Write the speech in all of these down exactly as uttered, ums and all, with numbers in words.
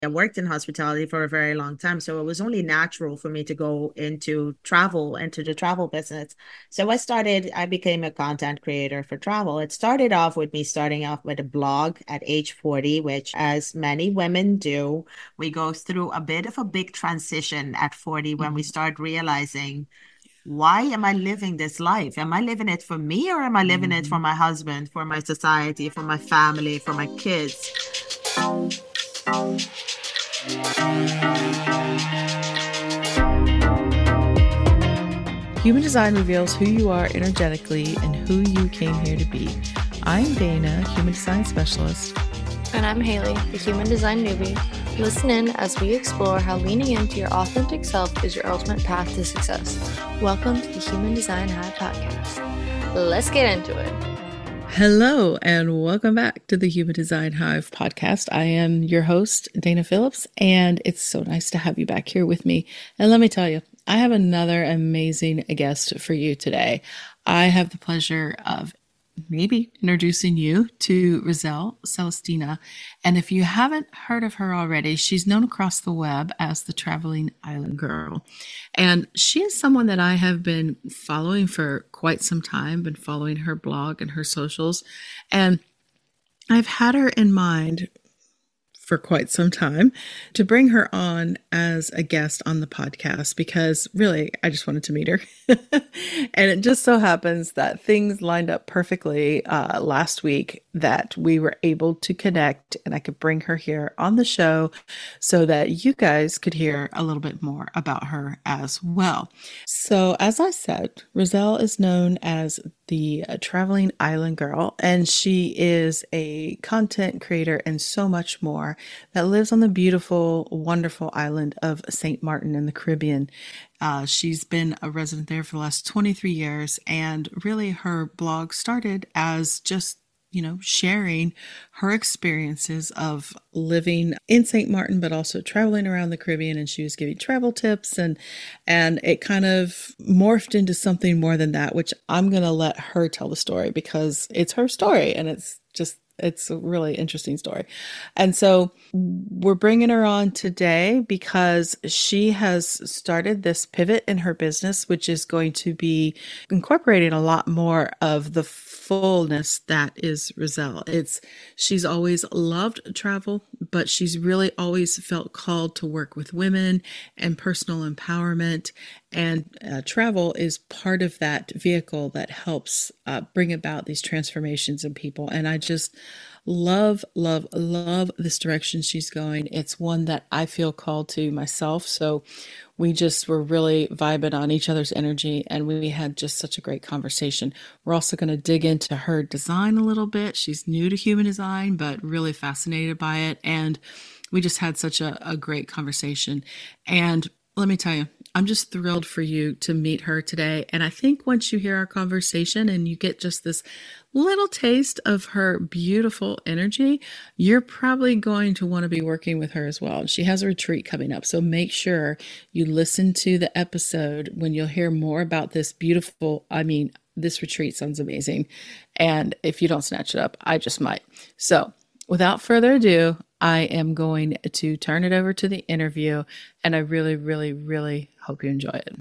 I worked in hospitality for a very long time, so it was only natural for me to go into travel, into the travel business. So I started, I became a content creator for travel. It started off with me starting off with a blog at age forty, which, as many women do, we go through a bit of a big transition at forty when we Mhm. start realizing, why am I living this life? Am I living it for me, or am I living it for Mhm. my husband, for my society, for my family, for my kids? Human design reveals who you are energetically and who you came here to be. I'm Dana, human design specialist. And I'm Haley, the human design newbie. Listen in as we explore how leaning into your authentic self is your ultimate path to success. Welcome to the Human Design Hive podcast. Let's get into it. Hello, and welcome back to the Human Design Hive podcast. I am your host, Dana Phillips, and it's so nice to have you back here with me. And let me tell you, I have another amazing guest for you today. I have the pleasure of maybe introducing you to Rizal Celestina. And if you haven't heard of her already, she's known across the web as the Traveling Island Girl. And she is someone that I have been following for quite some time, been following her blog and her socials. And I've had her in mind for quite some time to bring her on as a guest on the podcast because really I just wanted to meet her. And it just so happens that things lined up perfectly uh, last week that we were able to connect and I could bring her here on the show so that you guys could hear a little bit more about her as well. So, as I said, Rizal is known as the uh, Traveling Island Girl, and she is a content creator and so much more that lives on the beautiful, wonderful island of Saint Martin in the Caribbean. Uh, she's been a resident there for the last twenty-three years, and really her blog started as just you know, sharing her experiences of living in Saint Martin, but also traveling around the Caribbean. And she was giving travel tips and, and it kind of morphed into something more than that, which I'm going to let her tell the story because it's her story and it's just it's a really interesting story. And so we're bringing her on today because she has started this pivot in her business, which is going to be incorporating a lot more of the fullness that is Rizal. It's she's always loved travel, but she's really always felt called to work with women and personal empowerment. And uh, travel is part of that vehicle that helps uh, bring about these transformations in people. And I just love, love, love this direction she's going. It's one that I feel called to myself. So we just were really vibing on each other's energy and we had just such a great conversation. We're also going to dig into her design a little bit. She's new to human design, but really fascinated by it. And we just had such a, a great conversation. And let me tell you, I'm just thrilled for you to meet her today. And I think once you hear our conversation and you get just this little taste of her beautiful energy, you're probably going to want to be working with her as well. She has a retreat coming up. So make sure you listen to the episode when you'll hear more about this beautiful, I mean, this retreat sounds amazing. And if you don't snatch it up, I just might. So without further ado, I am going to turn it over to the interview, and I really, really, really hope you enjoy it.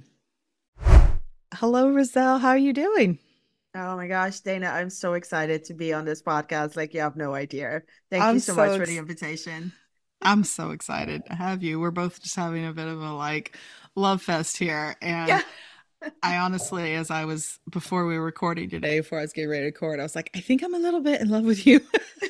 Hello, Rizal. How are you doing? Oh my gosh, Dana, I'm so excited to be on this podcast. Like, you have no idea. Thank you I'm so much so for the ex- invitation. I'm so excited to have you. We're both just having a bit of a like love fest here, and Yeah. I honestly, as I was before we were recording today, before I was getting ready to record, I was like, I think I'm a little bit in love with you.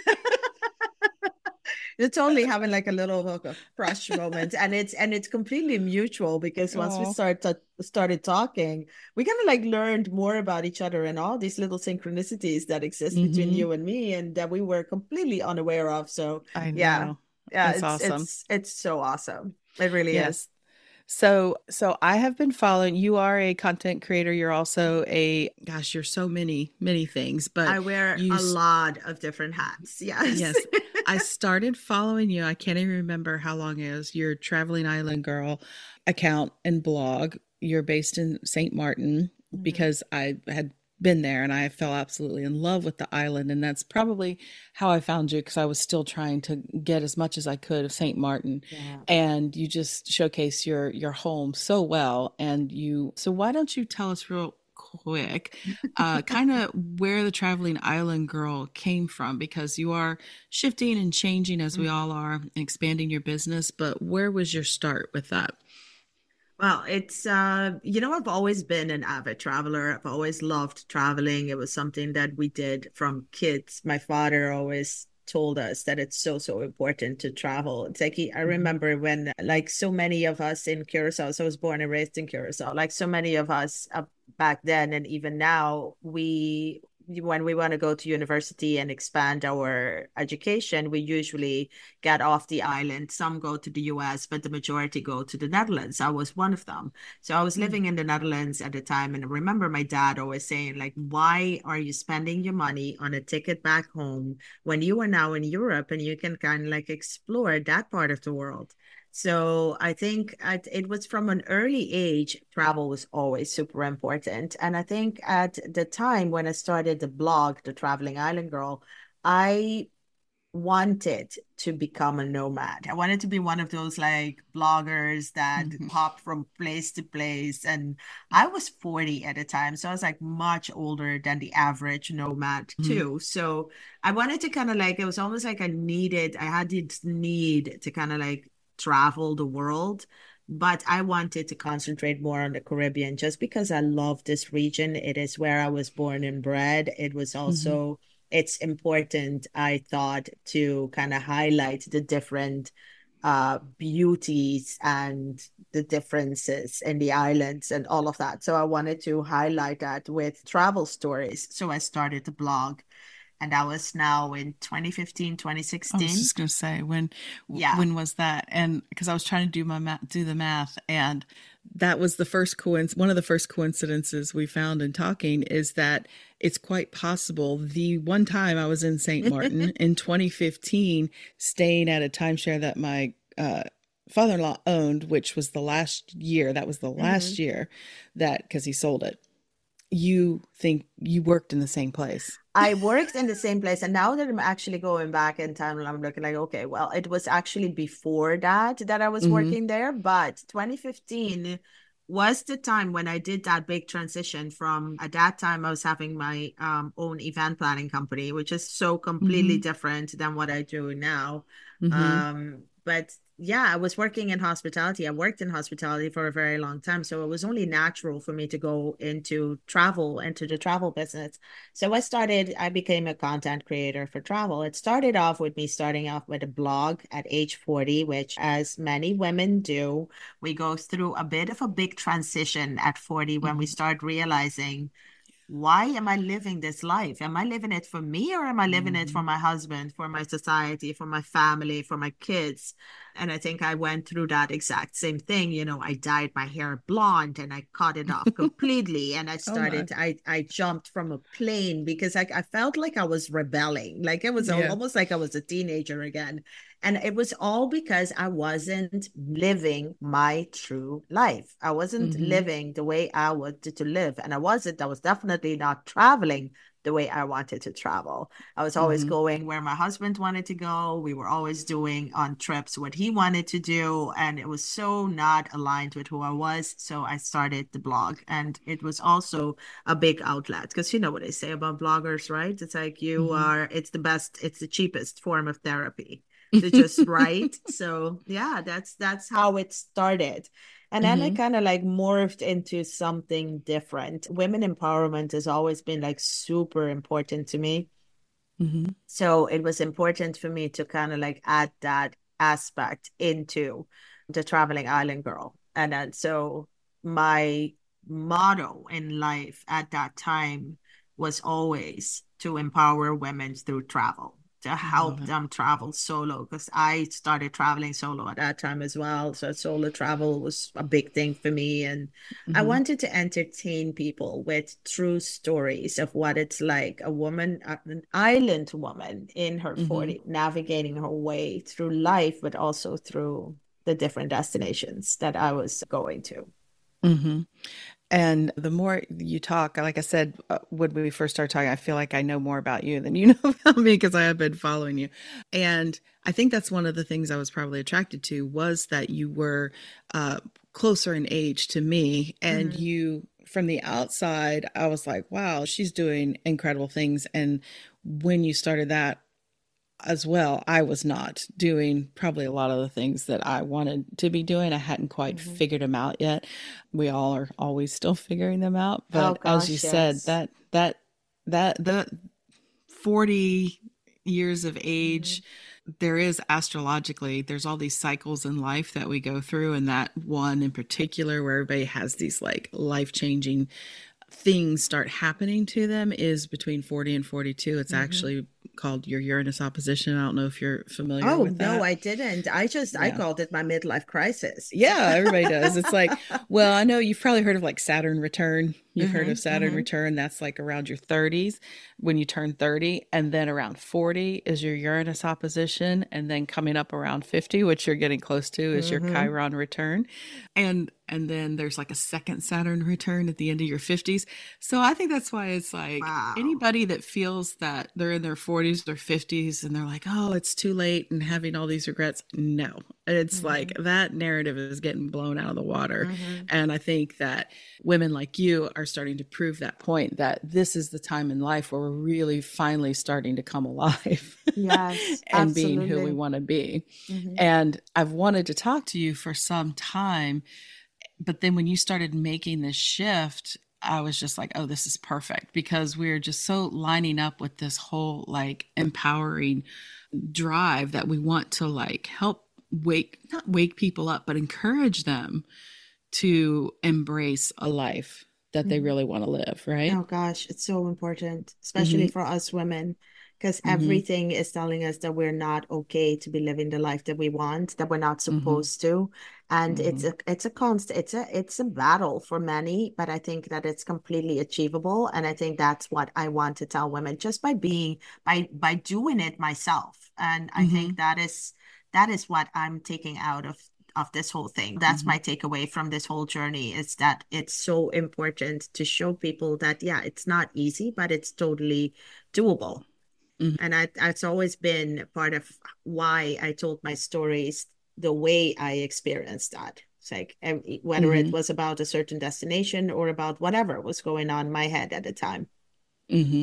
It's only having like a little hook of crush moment, and it's and it's completely mutual because once we Oh. start to, started talking, we kind of like learned more about each other and all these little synchronicities that exist between Mm-hmm. you and me, and that we were completely unaware of. So I yeah, know. yeah, It's it's awesome. it's it's so awesome. It really is. Yes. So, so I have been following, you are a content creator. You're also a, gosh, you're so many, many things, but I wear you, a lot of different hats. Yes. yes, I started following you. I can't even remember how long it is. Your Traveling Island Girl account and blog. You're based in Saint Martin Mhm. because I had been there, and I fell absolutely in love with the island. And that's probably how I found you, because I was still trying to get as much as I could of Saint Martin. Yeah. And you just showcase your your home so well. And you, so why don't you tell us real quick, uh, kind of where the Traveling Island Girl came from, because you are shifting and changing as we all are, and expanding your business. But where was your start with that? Well, it's, uh, you know, I've always been an avid traveler. I've always loved traveling. It was something that we did from kids. My father always told us that it's so, so important to travel. It's like, he, I remember when, like so many of us in Curacao, so I was born and raised in Curacao, like so many of us uh, back then and even now, we when we want to go to university and expand our education, we usually get off the island. Some go to the U S, but the majority go to the Netherlands. I was one of them. So I was living in the Netherlands at the time. And I remember my dad always saying, like, why are you spending your money on a ticket back home when you are now in Europe and you can kind of like explore that part of the world? So I think at, it was from an early age, travel was always super important. And I think at the time when I started the blog, The Traveling Island Girl, I wanted to become a nomad. I wanted to be one of those like bloggers that Mhm. hop from place to place. And I was forty at the time. So I was like much older than the average nomad Mhm. too. So I wanted to kind of like, it was almost like I needed, I had this need to kind of like travel the world, but I wanted to concentrate more on the Caribbean just because I love this region. It is where I was born and bred. It was Mhm. also, it's important, I thought, to kind of highlight the different uh, beauties and the differences in the islands and all of that. So I wanted to highlight that with travel stories. So I started the blog, and that was now in twenty fifteen, I was twenty sixteen. just gonna say, when Yeah. when was that? And because I was trying to do my math, do the math, and that was the first coinc- one of the first coincidences we found in talking, is that it's quite possible the one time I was in Saint Martin in twenty fifteen, staying at a timeshare that my uh, father-in-law owned, which was the last year. That was the last Mhm. year that, because he sold it. You think you worked in the same place? I worked in the same place. And now that I'm actually going back in time, I'm looking like, okay, well, it was actually before that that I was Mhm. working there. But twenty fifteen was the time when I did that big transition from, at that time, I was having my um, own event planning company, which is so completely Mhm. different than what I do now. Mhm. Um, but yeah, I was working in hospitality. I worked in hospitality for a very long time. So it was only natural for me to go into travel, into the travel business. So I started, I became a content creator for travel. It started off with me starting off with a blog at age forty, which, as many women do, we go through a bit of a big transition at forty when we Mhm. start realizing, why am I living this life? Am I living it for me, or am I living it for Mhm. my husband, for my society, for my family, for my kids? And I think I went through that exact same thing. You know, I dyed my hair blonde and I cut it off completely. And I Oh my. started, I, I jumped from a plane because I, I felt like I was rebelling. Like it was Yeah. almost like I was a teenager again. And it was all because I wasn't living my true life. I wasn't Mhm. living the way I wanted to live. And I wasn't, I was definitely not traveling the way I wanted to travel. I was always Mhm. going where my husband wanted to go. We were always doing on trips what he wanted to do. And it was so not aligned with who I was. So I started the blog. And it was also a big outlet, because you know what they say about bloggers, right? It's like you Mhm. are, it's the best, it's the cheapest form of therapy to just write. So yeah, that's that's how it started. And then it Mhm. kind of like morphed into something different. Women empowerment has always been like super important to me. Mhm. So it was important for me to kind of like add that aspect into the Traveling Island Girl. And then so my motto in life at that time was always to empower women through travel, to I love help it. them travel solo, because I started traveling solo at that time as well. So solo travel was a big thing for me. And I Mhm. wanted to entertain people with true stories of what it's like, a woman, an island woman in her Mhm. forties, navigating her way through life, but also through the different destinations that I was going to. Mm-hmm. And the more you talk, like I said, uh, when we first started talking, I feel like I know more about you than you know about me because I have been following you. And I think that's one of the things I was probably attracted to was that you were uh, closer in age to me. And Mm-hmm. you, from the outside, I was like, wow, she's doing incredible things. And when you started that, as well, I was not doing probably a lot of the things that I wanted to be doing. I hadn't quite Mm-hmm. figured them out yet. We all are always still figuring them out. Oh But as you gosh, said, yes. that that that the forty years of Mm-hmm. age, there is astrologically, there's all these cycles in life that we go through, and that one in particular where everybody has these like life-changing things start happening to them is between forty and forty-two. It's Mm-hmm. actually called your Uranus opposition. I don't know if you're familiar Oh with no, that. I didn't. I just I Yeah. called it my midlife crisis. Yeah, everybody does. It's like, well, I know you've probably heard of like Saturn return. You've heard Mm-hmm. of Saturn Mm-hmm. return. That's like around your thirties when you turn thirty. And then around forty is your Uranus opposition. And then coming up around fifty, which you're getting close to, is your Mm-hmm. Chiron return. And and then there's like a second Saturn return at the end of your fifties. So I think that's why it's like Wow. anybody that feels that they're in their forties or fifties and they're like, oh, it's too late and having all these regrets. No, it's Mm-hmm. like that narrative is getting blown out of the water. Mm-hmm. And I think that women like you are starting to prove that point that this is the time in life where we're really finally starting to come alive Yes, and being who we absolutely. want to be. Mm-hmm. And I've wanted to talk to you for some time, but then when you started making this shift, I was just like, oh, this is perfect because we're just so lining up with this whole like empowering drive that we want to like help wake, not wake people up, but encourage them to embrace a life that they Mm-hmm. really want to live, right? Oh gosh, it's so important, especially Mm-hmm. for us women, because Mm-hmm. everything is telling us that we're not okay to be living the life that we want, that we're not Mm-hmm. supposed to. And it's Mm-hmm. a it's a constant, it's a it's a battle for many, but I think that it's completely achievable. And I think that's what I want to tell women just by being by by doing it myself. And I Mm-hmm. think that is that is what I'm taking out of of this whole thing. That's Mm-hmm. my takeaway from this whole journey is that it's so important to show people that, yeah, it's not easy, but it's totally doable. Mm-hmm. And I, that's always been part of why I told my stories the way I experienced that. It's like whether it Mm-hmm. was about a certain destination or about whatever was going on in my head at the time. Mm-hmm.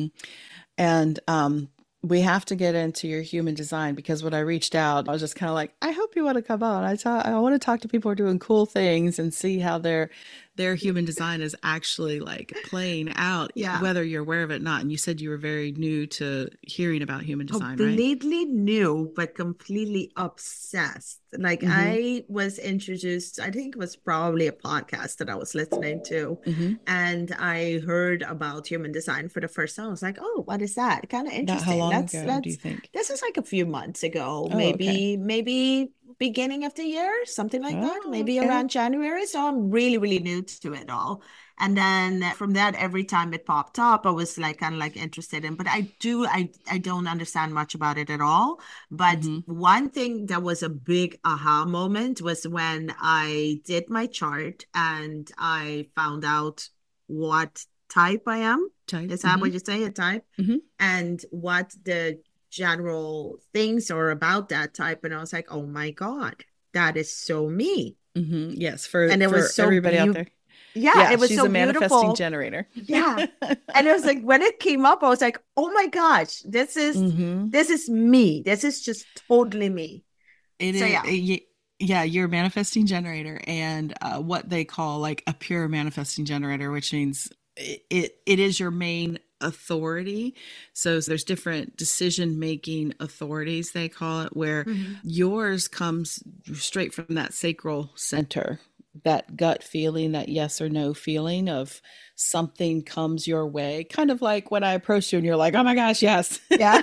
And um, we have to get into your human design because when I reached out, I was just kind of like, I hope you want to come on. I ta- I want to talk to people who are doing cool things and see how their their human design is actually like playing out, Yeah. whether you're aware of it or not. And you said you were very new to hearing about human design, right? Completely new, but completely obsessed. Like Mm-hmm. I was introduced, I think it was probably a podcast that I was listening to, Mm-hmm. and I heard about human design for the first time. I was like, oh, what is that? Kind of About how interesting. long Let's ago do you let's think? this is like a few months ago, Oh, okay. maybe, maybe beginning of the year, something like that, Oh, maybe okay. around January. So I'm really, really new to it all. And then from that, every time it popped up, I was like kind of like interested in, but I do, I, I don't understand much about it at all. But Mm-hmm. one thing that was a big aha moment was when I did my chart and I found out what type I am. Type. Is that Mm-hmm. what you say, a type? Mm-hmm. And what the general things are about that type. And I was like, oh my God, that is so me. Mm-hmm. Yes, for And it was for so everybody out beautiful. there. Yeah, Yeah, it was she's so a manifesting beautiful. generator. Yeah. And it was like when it came up, I was like, oh my gosh, this is Mm-hmm. this is me. This is just totally me. It So is, yeah. y- yeah, you're a manifesting generator and uh, what they call like a pure manifesting generator, which means it, it, it is your main authority. So there's different decision making authorities, they call it, where Mm-hmm. yours comes straight from that sacral center, that gut feeling, that yes or no feeling of something comes your way. Kind of like when I approached you and you're like, oh my gosh, yes. Yeah.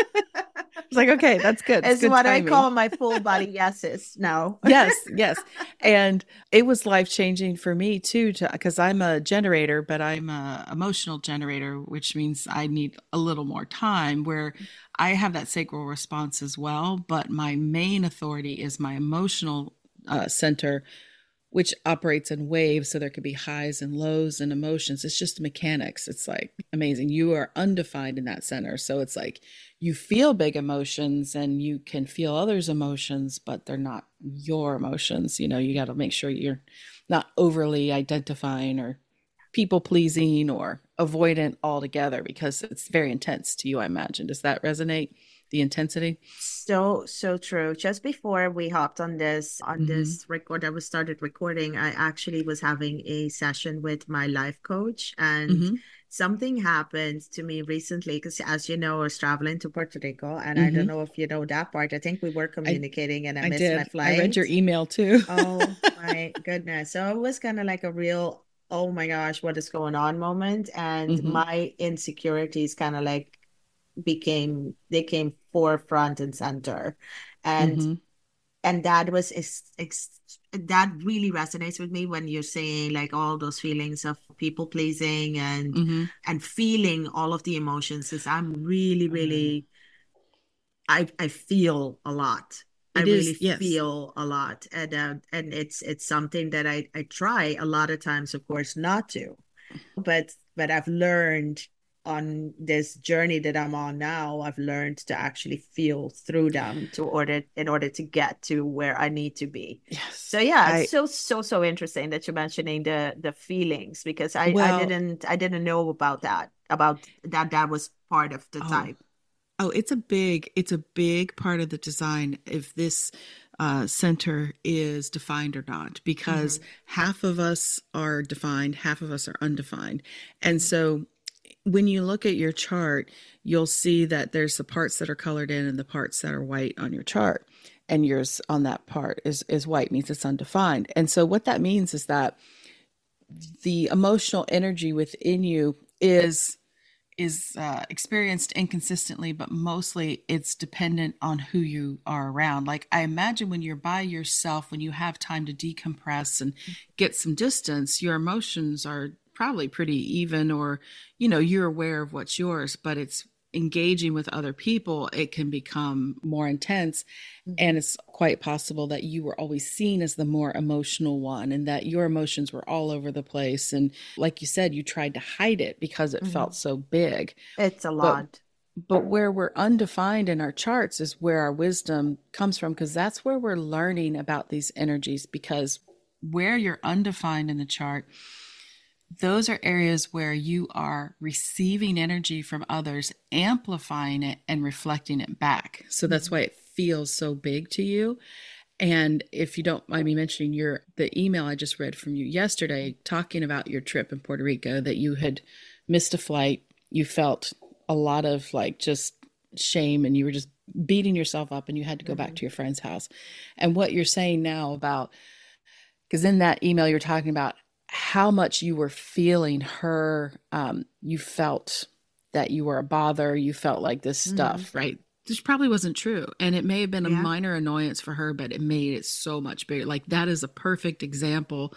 It's like, okay, that's good. It's It's good what I timing. call my full body yeses now. Yes, yes. And it was life changing for me too, because I'm a generator, but I'm a emotional generator, which means I need a little more time where I have that sacral response as well. But my main authority is my emotional uh, center which operates in waves. So there could be highs and lows and emotions. It's just mechanics. It's like amazing. You are undefined in that center. So it's like you feel big emotions and you can feel others' emotions, but they're not your emotions. You know, you got to make sure you're not overly identifying or people pleasing or avoidant altogether, because it's very intense to you, I imagine. Does that resonate? The intensity? So, so true. Just before we hopped on this, on mm-hmm. this record, I was started recording, I actually was having a session with my life coach, and mm-hmm. something happened to me recently, because as you know, I was traveling to Puerto Rico, and mm-hmm. I don't know if you know that part. I think we were communicating I, and I, I missed did. my flight. I read your email too. Oh my goodness. So it was kind of like a real, oh my gosh, what is going on moment. And mm-hmm. my insecurities kind of like became, they came forefront and center. And mm-hmm. and that was ex- ex- that really resonates with me when you're saying like all those feelings of people pleasing and mm-hmm. and feeling all of the emotions, because I'm really really I I feel a lot. It I is, really yes. feel a lot, and uh, and it's it's something that I I try a lot of times, of course, not to, but but I've learned on this journey that I'm on now, I've learned to actually feel through them to order in order to get to where I need to be. Yes. So yeah, I, it's so so so interesting that you're mentioning the the feelings, because I well, I didn't I didn't know about that about that that was part of the oh, type. Oh, it's a big it's a big part of the design if this uh, center is defined or not, because mm-hmm. half of us are defined, half of us are undefined, and mm-hmm. so when you look at your chart, you'll see that there's the parts that are colored in and the parts that are white on your chart. And yours on that part is, is white, means it's undefined. And so what that means is that the emotional energy within you is, is uh, experienced inconsistently, but mostly it's dependent on who you are around. Like I imagine when you're by yourself, when you have time to decompress and get some distance, your emotions are probably pretty even, or, you know, you're aware of what's yours, but it's engaging with other people, it can become more intense. Mm-hmm. And it's quite possible that you were always seen as the more emotional one and that your emotions were all over the place. And like you said, you tried to hide it because it mm-hmm. felt so big. It's a lot. But, but where we're undefined in our charts is where our wisdom comes from, because that's where we're learning about these energies. Because where you're undefined in the chart, those are areas where you are receiving energy from others, amplifying it and reflecting it back. So that's why it feels so big to you. And if you don't mind me mentioning your the email I just read from you yesterday, talking about your trip in Puerto Rico, that you had missed a flight, you felt a lot of like just shame and you were just beating yourself up and you had to go mm-hmm. back to your friend's house. And what you're saying now about, because in that email you're talking about how much you were feeling her, um, you felt that you were a bother, you felt like this stuff, mm-hmm. right? This probably wasn't true. And it may have been a yeah. minor annoyance for her, but it made it so much bigger. Like that is a perfect example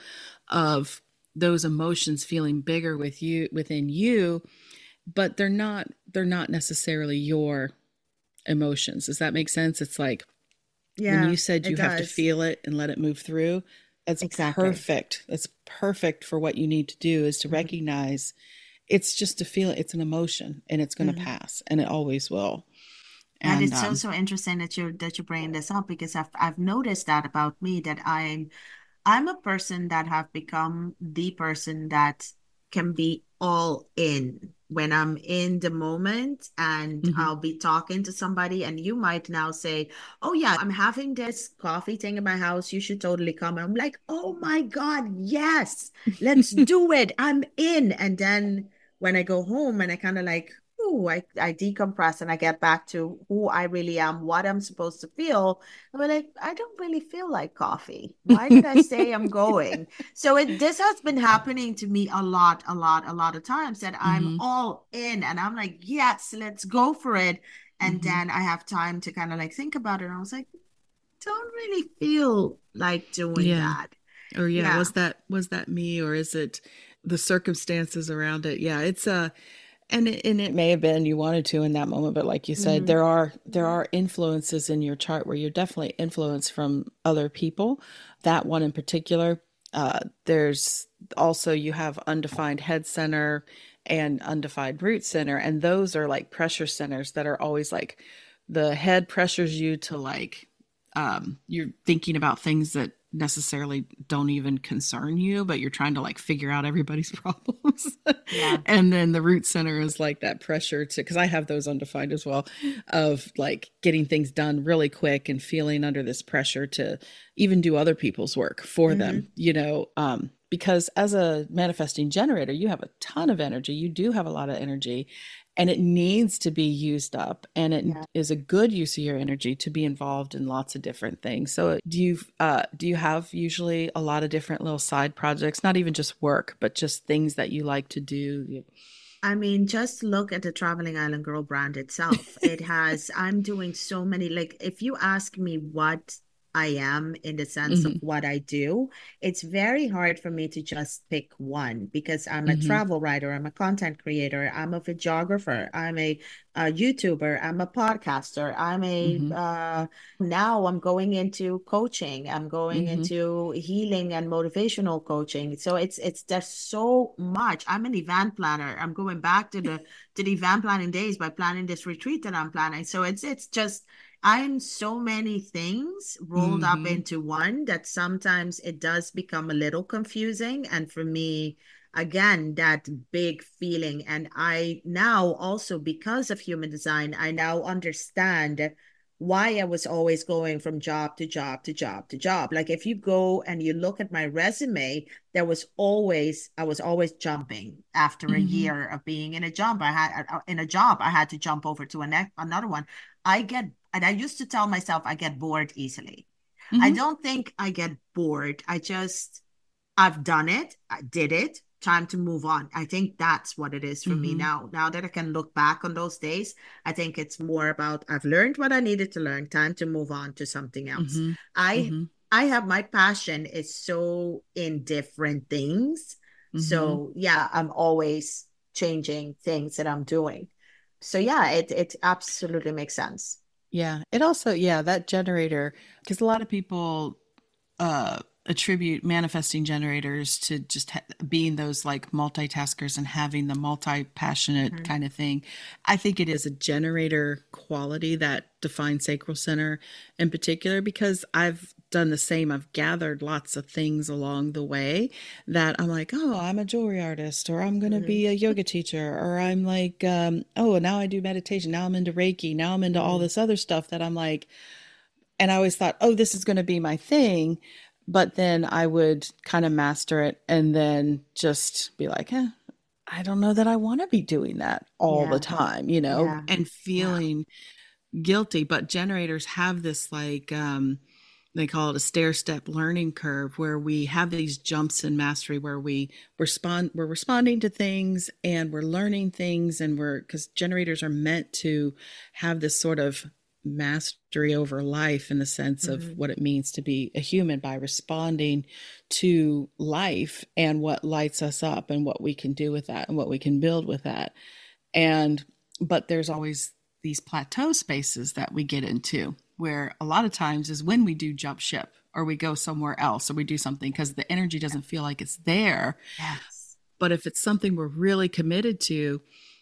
of those emotions feeling bigger with you, within you, but they're not, they're not necessarily your emotions. Does that make sense? It's like, yeah, when you said you have does. to feel it and let it move through, that's exactly. perfect. That's perfect for what you need to do, is to mm-hmm. recognize it's just a feeling, it's an emotion, and it's going to mm-hmm. pass, and it always will. And, and it's um, so, so interesting that you're, that you're bringing this up, because I've, I've noticed that about me, that I'm, I'm a person that have become the person that can be all in when I'm in the moment, and mm-hmm. I'll be talking to somebody and you might now say, oh yeah, I'm having this coffee thing in my house, you should totally come. And I'm like, oh my God, yes, let's do it. I'm in. And then when I go home and I kind of like, ooh, I, I decompress and I get back to who I really am, what I'm supposed to feel. I'm like, I don't really feel like coffee. Why did I say I'm going? So it, this has been happening to me a lot, a lot, a lot of times, that I'm mm-hmm. all in and I'm like, yes, let's go for it. And mm-hmm. then I have time to kind of like think about it. And I was like, don't really feel like doing yeah. that. Or yeah, yeah, was that, was that me, or is it the circumstances around it? Yeah, it's a, And it, and it may have been you wanted to in that moment, but like you said, mm-hmm. there are there are influences in your chart where you're definitely influenced from other people. That one in particular, uh, there's also, you have undefined head center and undefined root center. And those are like pressure centers that are always like, the head pressures you to like, um, you're thinking about things that necessarily don't even concern you, but you're trying to like figure out everybody's problems. Yeah. And then the root center is like that pressure to, because I have those undefined as well, of like getting things done really quick and feeling under this pressure to even do other people's work for mm-hmm. them, you know, um, because as a manifesting generator, you have a ton of energy. You do have a lot of energy, and it needs to be used up. And it yeah. is a good use of your energy to be involved in lots of different things. So do you, uh, do you have usually a lot of different little side projects, not even just work, but just things that you like to do? I mean, just look at the Traveling Island Girl brand itself. It has, I'm doing so many, like, if you ask me what I am in the sense mm-hmm. of what I do, it's very hard for me to just pick one, because I'm a mm-hmm. travel writer, I'm a content creator, I'm a videographer, I'm a, a YouTuber, I'm a podcaster, I'm a, mm-hmm. uh, now I'm going into coaching, I'm going mm-hmm. into healing and motivational coaching. So it's, it's, there's so much. I'm an event planner. I'm going back to the, to the event planning days by planning this retreat that I'm planning. So it's, it's just, I'm so many things rolled mm-hmm. up into one that sometimes it does become a little confusing. And for me, again, that big feeling. And I now also, because of human design, I now understand why I was always going from job to job to job to job. Like if you go and you look at my resume, there was always, I was always jumping after mm-hmm. a year of being in a job. I had in a job, I had to jump over to a ne- another one. I get, and I used to tell myself I get bored easily. Mm-hmm. I don't think I get bored. I just, I've done it. I did it. Time to move on. I think that's what it is for mm-hmm. me now. Now that I can look back on those days, I think it's more about, I've learned what I needed to learn. Time to move on to something else. Mm-hmm. I, mm-hmm. I have, my passion is so in different things. Mm-hmm. So yeah, I'm always changing things that I'm doing. So yeah, it it absolutely makes sense. Yeah. It also, yeah, that generator, because a lot of people uh, attribute manifesting generators to just ha- being those like multitaskers and having the multi-passionate mm-hmm. kind of thing. I think it is a generator quality that defines Sacral Center in particular, because I've done the same. I've gathered lots of things along the way that I'm like, oh, I'm a jewelry artist, or I'm going to mm-hmm. be a yoga teacher, or I'm like, um, oh, now I do meditation. Now I'm into Reiki. Now I'm into mm-hmm. all this other stuff that I'm like, and I always thought, oh, this is going to be my thing. But then I would kind of master it and then just be like, eh, I don't know that I want to be doing that all yeah. the time, you know, yeah. and feeling yeah. guilty. But generators have this like, um, they call it a stair step learning curve, where we have these jumps in mastery, where we respond, we're responding to things and we're learning things, and we're, because generators are meant to have this sort of mastery over life in the sense mm-hmm. of what it means to be a human, by responding to life and what lights us up and what we can do with that and what we can build with that. And, but there's always these plateau spaces that we get into, where a lot of times is when we do jump ship, or we go somewhere else, or we do something because the energy doesn't feel like it's there. Yes. But if it's something we're really committed to,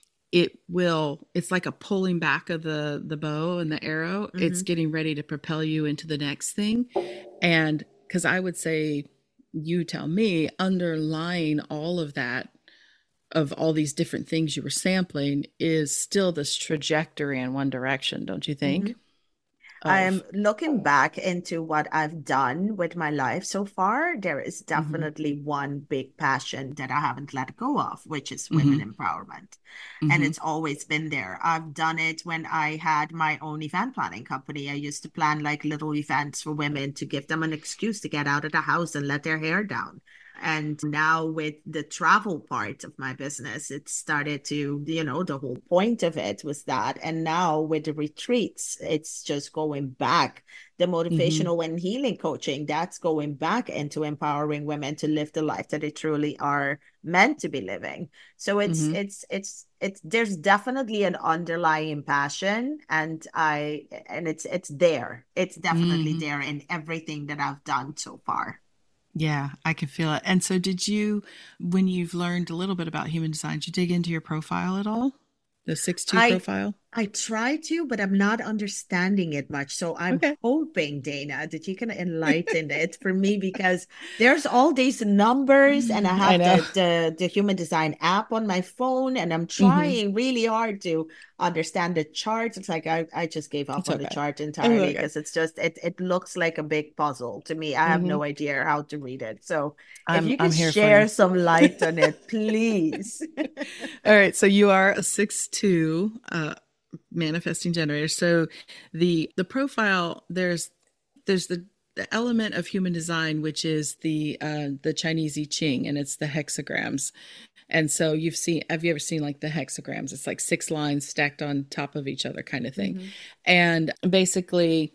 it will, it's like a pulling back of the, the bow and the arrow. Mm-hmm. It's getting ready to propel you into the next thing. And because I would say, you tell me, underlying all of that, of all these different things you were sampling, is still this trajectory in one direction, don't you think? Mm-hmm. I'm looking back into what I've done with my life so far. There is definitely mm-hmm. one big passion that I haven't let go of, which is women mm-hmm. empowerment. Mm-hmm. And it's always been there. I've done it when I had my own event planning company. I used to plan like little events for women to give them an excuse to get out of the house and let their hair down. And now with the travel part of my business, it started to, you know, the whole point of it was that. And now with the retreats, it's just going back. The motivational mm-hmm. and healing coaching, that's going back into empowering women to live the life that they truly are meant to be living. So it's, mm-hmm. it's, it's, it's, there's definitely an underlying passion, and I, and it's, it's there. It's definitely mm-hmm. there in everything that I've done so far. Yeah, I can feel it. And so did you, when you've learned a little bit about human design, did you dig into your profile at all? The six two I profile? I try to, but I'm not understanding it much. So I'm Okay. hoping, Dana, that you can enlighten it for me because there's all these numbers and I I have know. the the the human design app on my phone and I'm Hmm. trying really hard to understand the charts. It's like I, I just gave up It's on the okay. chart It's entirely okay. because it's just it it looks like a big puzzle to me. I have Hmm. no idea how to read it. So if I'm you I'm could here for you. share some light on it, please. All right. So you are a six two uh, manifesting generator. So the the profile, there's there's the the element of human design, which is the uh, the Chinese I Ching, and it's the hexagrams. And so you've seen, have you ever seen like the hexagrams? It's like six lines stacked on top of each other kind of thing. Hmm. And basically,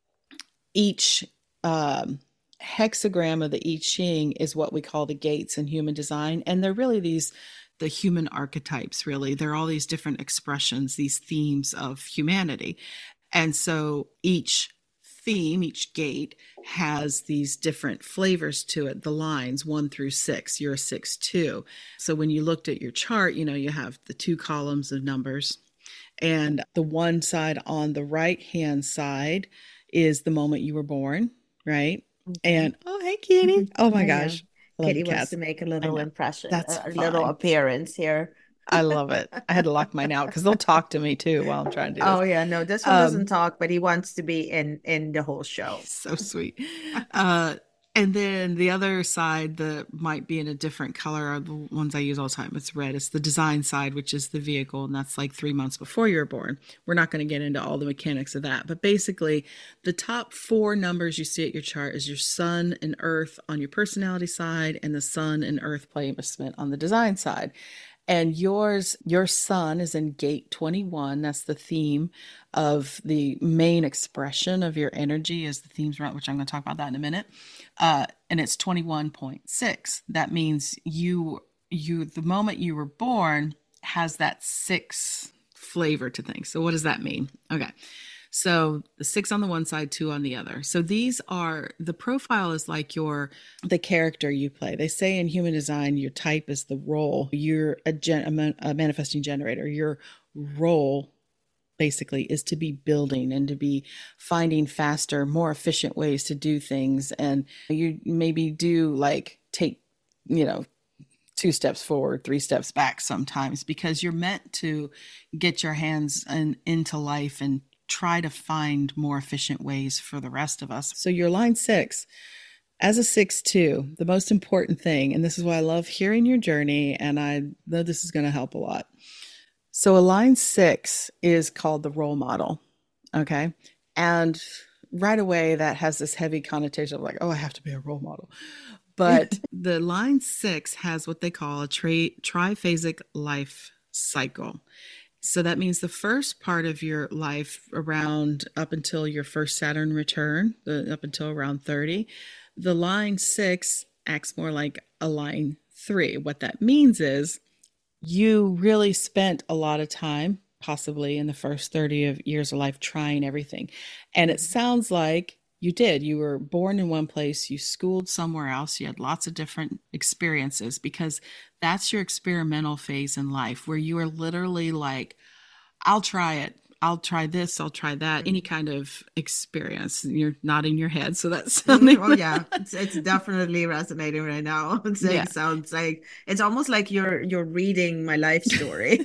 each um, hexagram of the I Ching is what we call the gates in human design. And they're really these, the human archetypes, really. They're all these different expressions, these themes of humanity. And so each theme, each gate has these different flavors to it, the lines one through six. You're a six two. So when you looked at your chart, you know, you have the two columns of numbers, and the one side on the right hand side is the moment you were born, right? Okay. And oh, hey, Kitty. Oh my I know. gosh. I love you, Kitty wants cats. to make a I little know. impression, That's a little fine. appearance here. I love it. I had to lock mine out because they'll talk to me too while I'm trying to do this. Oh yeah, no, this one doesn't Um, talk, but he wants to be in in the whole show. so sweet. Uh, and then the other side that might be in a different color are the ones I use all the time. It's red. It's the design side, which is the vehicle, and that's like three months before you were born. We're not going to get into all the mechanics of that, but basically, the top four numbers you see at your chart is your sun and earth on your personality side, and the sun and earth placement on the design side. And yours, your sun is in gate twenty-one. That's the theme of the main expression of your energy is the themes around, which I'm going to talk about that in a minute. Uh, and it's twenty-one point six. That means you, you, the moment you were born has that six flavor to things. So what does that mean? Okay. So the six on the one side, two on the other. So these are, the profile is like your, the character you play. They say in human design, your type is the role. You're a, gen, a manifesting generator. Your role basically is to be building and to be finding faster, more efficient ways to do things. And you maybe do like take, you know, two steps forward, three steps back sometimes because you're meant to get your hands in, into life and try to find more efficient ways for the rest of us. So your line six, as a six two, the most important thing, and this is why I love hearing your journey, and I know this is going to help a lot. So a line six is called the role model. Okay. And right away that has this heavy connotation of like, oh, I have to be a role model. But the line six has what they call a tri- triphasic life cycle. So that means the first part of your life around up until your first Saturn return, the, up until around thirty, the line six acts more like a line three. What that means is you really spent a lot of time, possibly in the first thirty of years of life, trying everything. And it sounds like you did. You were born in one place, you schooled somewhere else, you had lots of different experiences because that's your experimental phase in life where you are literally like, I'll try it. I'll try this. I'll try that. Any kind of experience. You're nodding your head. So that's sounding. Oh yeah, it's it's definitely resonating right now. It's like Yeah. sounds like it's almost like you're you're reading my life story.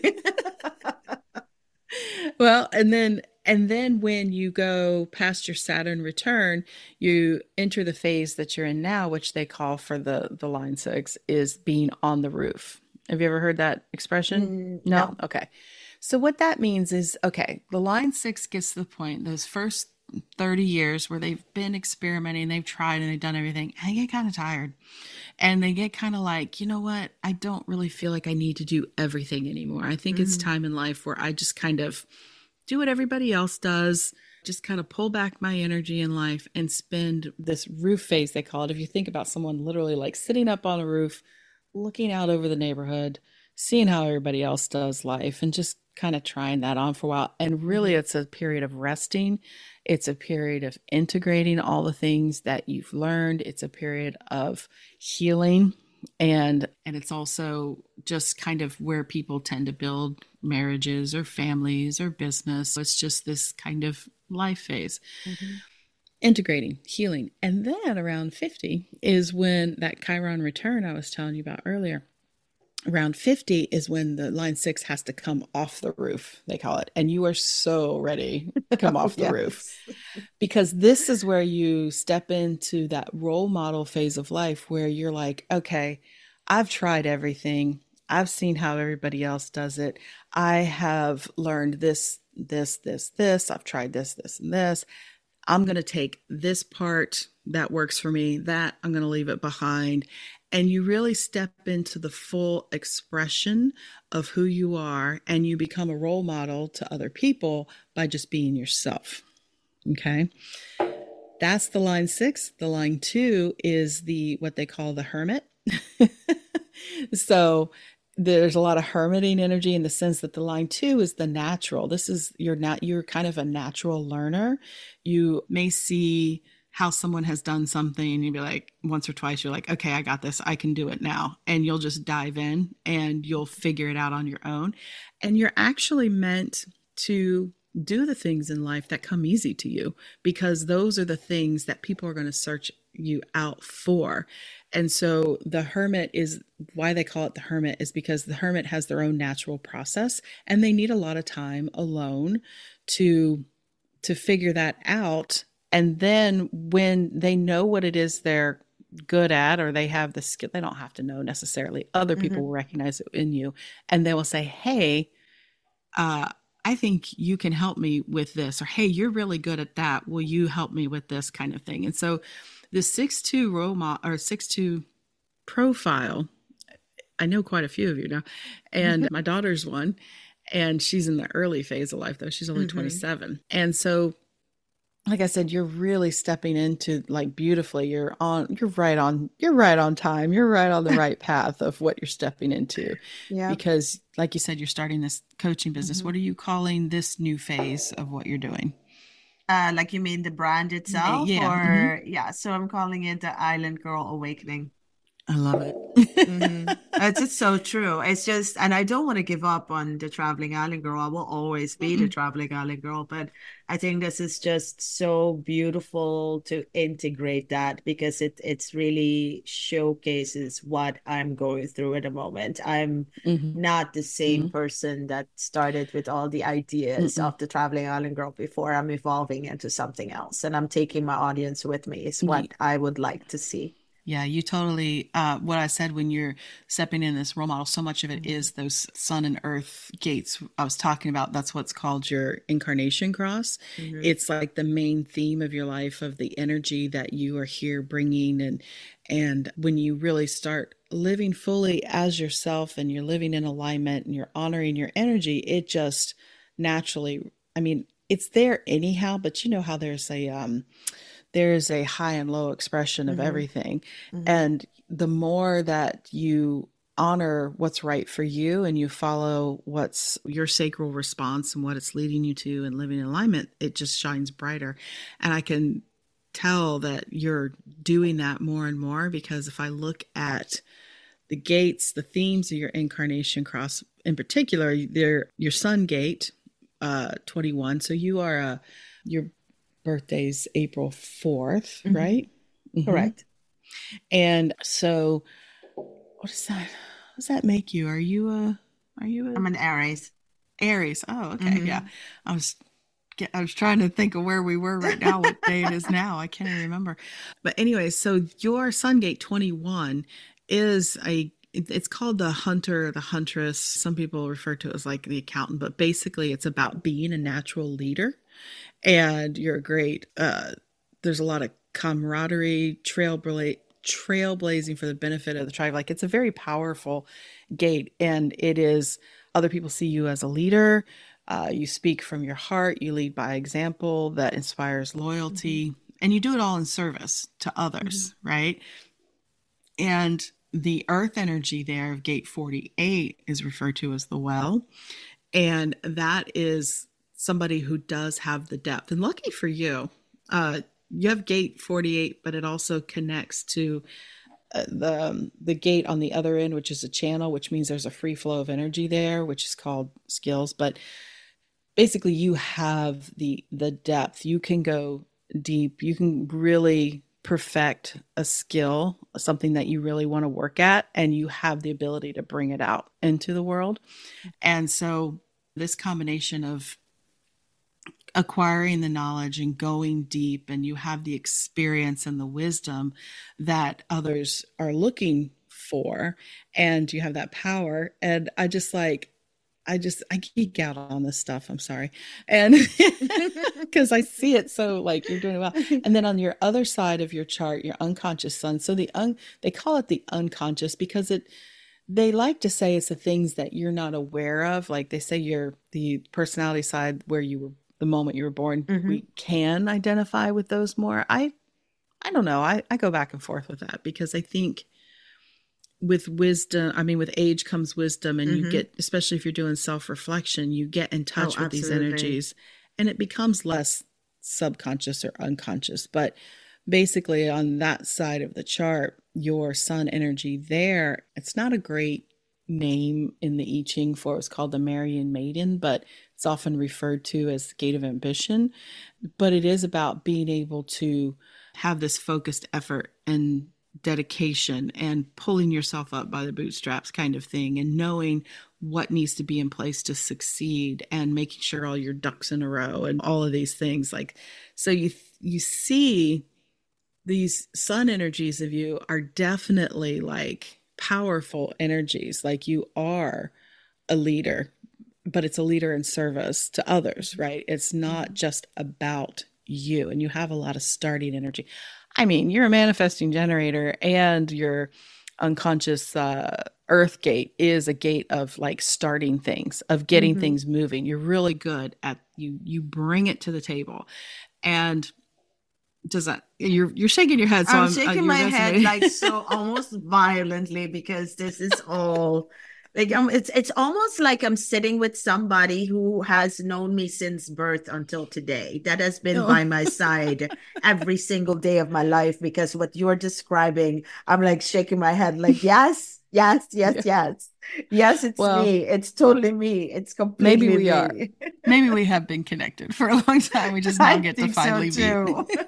Well, and then and then when you go past your Saturn return, you enter the phase that you're in now, which they call for the the line six is being on the roof. Have you ever heard that expression? Mm, no. Okay. So what that means is, okay, the line six gets to the point, those first thirty years where they've been experimenting, they've tried and they've done everything, and they get kind of tired. And they get kind of like, you know what? I don't really feel like I need to do everything anymore. I think it's Mm. time in life where I just kind of do what everybody else does, just kind of pull back my energy in life and spend this roof phase, they call it. If you think about someone literally like sitting up on a roof, looking out over the neighborhood, seeing how everybody else does life and just kind of trying that on for a while. And really, it's a period of resting. It's a period of integrating all the things that you've learned. It's a period of healing. And and it's also just kind of where people tend to build marriages or families or business. It's just this kind of life phase. Mm-hmm. Integrating, healing. And then around fifty is when that Chiron return I was telling you about earlier. Around fifty is when the line six has to come off the roof, they call it. And you are so ready to come off the yes. roof. Because this is where you step into that role model phase of life where you're like, okay, I've tried everything. I've seen how everybody else does it. I have learned this, this, this, this. I've tried this, this, and this. I'm going to take this part that works for me, that I'm going to leave it behind. And you really step into the full expression of who you are, and you become a role model to other people by just being yourself. Okay. That's the line six. The line two is the, what they call the hermit. So there's a lot of hermiting energy in the sense that the line two is the natural. This is, you're not, you're kind of a natural learner. You may see how someone has done something and you'd be like, once or twice, you're like, okay, I got this. I can do it now. And you'll just dive in and you'll figure it out on your own. And you're actually meant to do the things in life that come easy to you, because those are the things that people are going to search you out for. And so the hermit is why they call it the hermit, is because the hermit has their own natural process and they need a lot of time alone to, to figure that out. And then when they know what it is they're good at, or they have the skill, they don't have to know necessarily. Other people mm-hmm. will recognize it in you, and they will say, hey, uh, I think you can help me with this, or, hey, you're really good at that. Will you help me with this kind of thing? And so the six two role model or six two profile, I know quite a few of you now, and mm-hmm. my daughter's one, and she's in the early phase of life though. She's only mm-hmm. twenty-seven. And so, like I said, you're really stepping into like beautifully. You're on, you're right on, you're right on time. You're right on the right path of what you're stepping into. Yeah. Because like you said, you're starting this coaching business. Mm-hmm. What are you calling this new phase of what you're doing? Uh, like you mean the brand itself? Yeah. Or Mm-hmm. yeah. So I'm calling it the Island Girl Awakening. I love it. mm-hmm. It's just so true. It's just, and I don't want to give up on the traveling island girl. I will always be mm-hmm. the traveling island girl, but I think this is just so beautiful to integrate that, because it it's really showcases what I'm going through at the moment. I'm mm-hmm. not the same mm-hmm. person that started with all the ideas mm-hmm. of the traveling island girl before. I'm evolving into something else, and I'm taking my audience with me. Is what mm-hmm. I would like to see. Yeah, you totally, uh, what I said when you're stepping in this role model, so much of it is those sun and earth gates I was talking about. That's what's called your incarnation cross. Mm-hmm. It's like the main theme of your life, of the energy that you are here bringing. And, and when you really start living fully as yourself and you're living in alignment and you're honoring your energy, it just naturally, I mean, it's there anyhow, but you know how there's a, um, there's a high and low expression of mm-hmm. everything. Mm-hmm. And the more that you honor what's right for you and you follow what's your sacral response and what it's leading you to and living in alignment, it just shines brighter. And I can tell that you're doing that more and more, because if I look at the gates, the themes of your incarnation cross in particular, they're your sun gate, uh, twenty-one. So you are a, you're birthday's April fourth, mm-hmm. right? Mm-hmm. Correct. And so what does that, what does that make you? Are you a, are you a? I'm an Aries. Aries. Oh, okay. Mm-hmm. Yeah. I was, I was trying to think of where we were right now, what day it is now. I can't even remember. But anyway, so your Sun Gate twenty-one is a, it's called the hunter, the huntress. Some people refer to it as like the accountant, but basically it's about being a natural leader. And you're great. Uh, there's a lot of camaraderie, trailbla- trailblazing for the benefit of the tribe. Like, it's a very powerful gate, and it is, other people see you as a leader. Uh, you speak from your heart. You lead by example that inspires loyalty, mm-hmm. and you do it all in service to others, mm-hmm. right? And the earth energy there of gate forty-eight is referred to as the well. And that is somebody who does have the depth. And lucky for you, uh, you have gate forty-eight, but it also connects to uh, the um, the gate on the other end, which is a channel, which means there's a free flow of energy there, which is called skills. But basically, you have the the depth. You can go deep. You can really perfect a skill, something that you really want to work at, and you have the ability to bring it out into the world. And so this combination of acquiring the knowledge and going deep, and you have the experience and the wisdom that others are looking for, and you have that power. And I just like, I just, I geek out on this stuff. I'm sorry. And because I see it so like you're doing well. And then on your other side of your chart, your unconscious sun. So the un, they call it the unconscious because it, they like to say it's the things that you're not aware of. Like they say you're the personality side where you were, the moment you were born, mm-hmm. we can identify with those more. I, I don't know. I, I go back and forth with that because I think with wisdom, I mean, with age comes wisdom, and mm-hmm. you get, especially if you're doing self-reflection, you get in touch oh, with absolutely. These energies, and it becomes less subconscious or unconscious. But basically on that side of the chart, your sun energy there, it's not a great name in the I Ching for it. It's called the Marian Maiden, but it's often referred to as the gate of ambition. But it is about being able to have this focused effort and dedication and pulling yourself up by the bootstraps kind of thing, and knowing what needs to be in place to succeed, and making sure all your ducks in a row and all of these things. Like, so you, you see these sun energies of you are definitely like powerful energies. Like you are a leader, but it's a leader in service to others, right? It's not just about you, and you have a lot of starting energy. I mean, you're a manifesting generator, and your unconscious uh, earth gate is a gate of like starting things, of getting mm-hmm. things moving. You're really good at, you, you bring it to the table. And does that, you're, you're shaking your head. So I'm, I'm shaking uh, my head like so almost violently, because this is all like, um, it's, it's almost like I'm sitting with somebody who has known me since birth until today, that has been oh. by my side every single day of my life. Because what you're describing, I'm like shaking my head like, yes, yes, yes, yeah. yes. Yes, it's well, me. It's totally me. It's completely maybe we me. are. Maybe we have been connected for a long time. We just now get to finally so meet.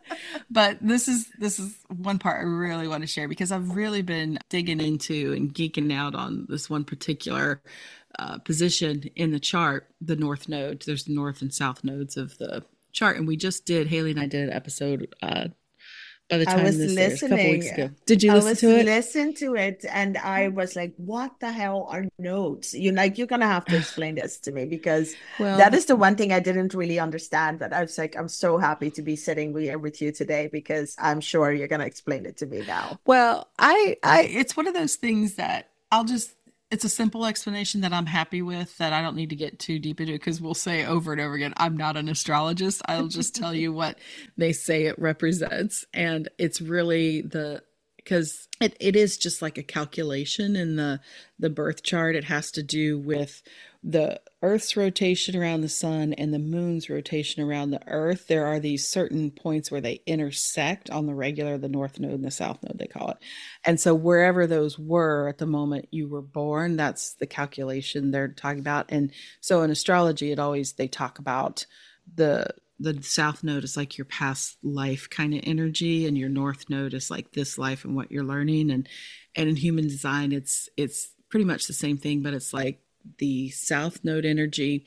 But this is this is one part I really want to share, because I've really been digging into and geeking out on this one particular uh, position in the chart, the north node. There's the north and south nodes of the chart, and we just did, Haley and I did an episode uh, by the time I was this listening. airs, a couple weeks ago. Did you listen I was to it? Listen to it, and I was like, "What the hell are nodes?" You like, you're gonna have to explain this to me, because well, that is the one thing I didn't really understand. But I was like, I'm so happy to be sitting here with you today, because I'm sure you're gonna explain it to me now. Well, I, I, it's one of those things that I'll just. It's a simple explanation that I'm happy with, that I don't need to get too deep into, because we'll say over and over again, I'm not an astrologist. I'll just tell you what they say it represents. And it's really the, because it, it is just like a calculation in the, the birth chart. It has to do with the Earth's rotation around the sun and the moon's rotation around the Earth. There are these certain points where they intersect on the regular, the north node and the south node, they call it. And so wherever those were at the moment you were born, that's the calculation they're talking about. And so in astrology, it always, they talk about the the south node is like your past life kind of energy, and your north node is like this life and what you're learning. And and in human design, it's it's pretty much the same thing, but it's like the south node energy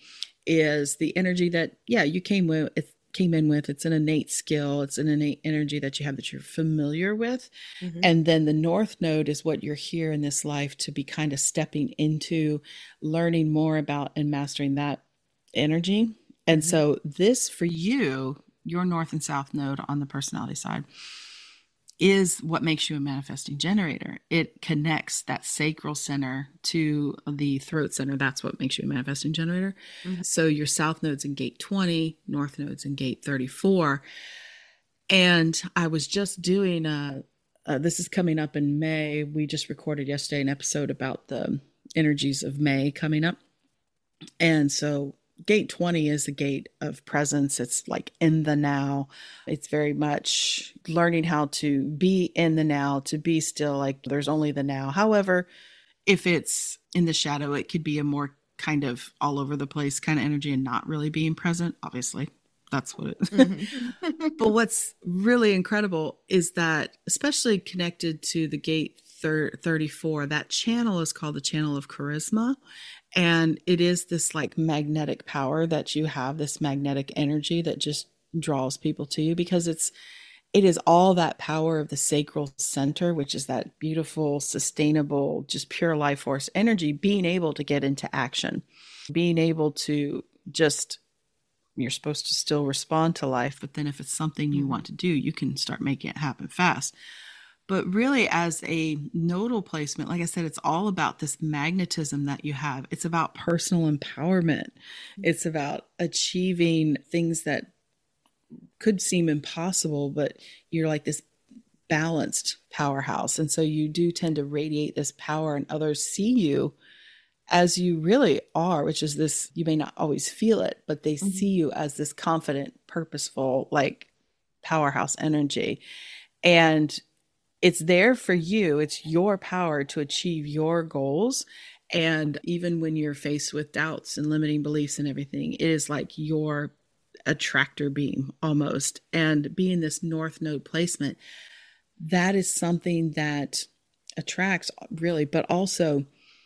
is the energy that, yeah, you came with, it came in with. It's an innate skill. It's an innate energy that you have, that you're familiar with. Mm-hmm. And then the north node is what you're here in this life to be kind of stepping into, learning more about and mastering that energy. And mm-hmm. so this for you, your north and south node on the personality side, is what makes you a manifesting generator. It connects that sacral center to the throat center. That's what makes you a manifesting generator. Mm-hmm. So your south node's in gate twenty, north node's in gate thirty-four. And I was just doing a, uh, this is coming up in May. We just recorded yesterday an episode about the energies of May coming up. And so gate twenty is the gate of presence. It's like in the now. It's very much learning how to be in the now, to be still, like there's only the now. However, if it's in the shadow, it could be a more kind of all over the place kind of energy and not really being present. Obviously, that's what it is. Mm-hmm. But what's really incredible is that, especially connected to the gate thirty-four, that channel is called the channel of charisma. And it is this like magnetic power that you have, this magnetic energy that just draws people to you, because it's, it is all that power of the sacral center, which is that beautiful, sustainable, just pure life force energy, being able to get into action, being able to just, you're supposed to still respond to life, but then if it's something you want to do, you can start making it happen fast. But really, as a nodal placement, like I said, it's all about this magnetism that you have. It's about personal empowerment. It's about achieving things that could seem impossible, but you're like this balanced powerhouse. And so you do tend to radiate this power, and others see you as you really are, which is this, you may not always feel it, but they mm-hmm. see you as this confident, purposeful, like powerhouse energy. And it's there for you. It's your power to achieve your goals. And even when you're faced with doubts and limiting beliefs and everything, it is like your attractor beam almost. And being this north node placement, that is something that attracts really, but also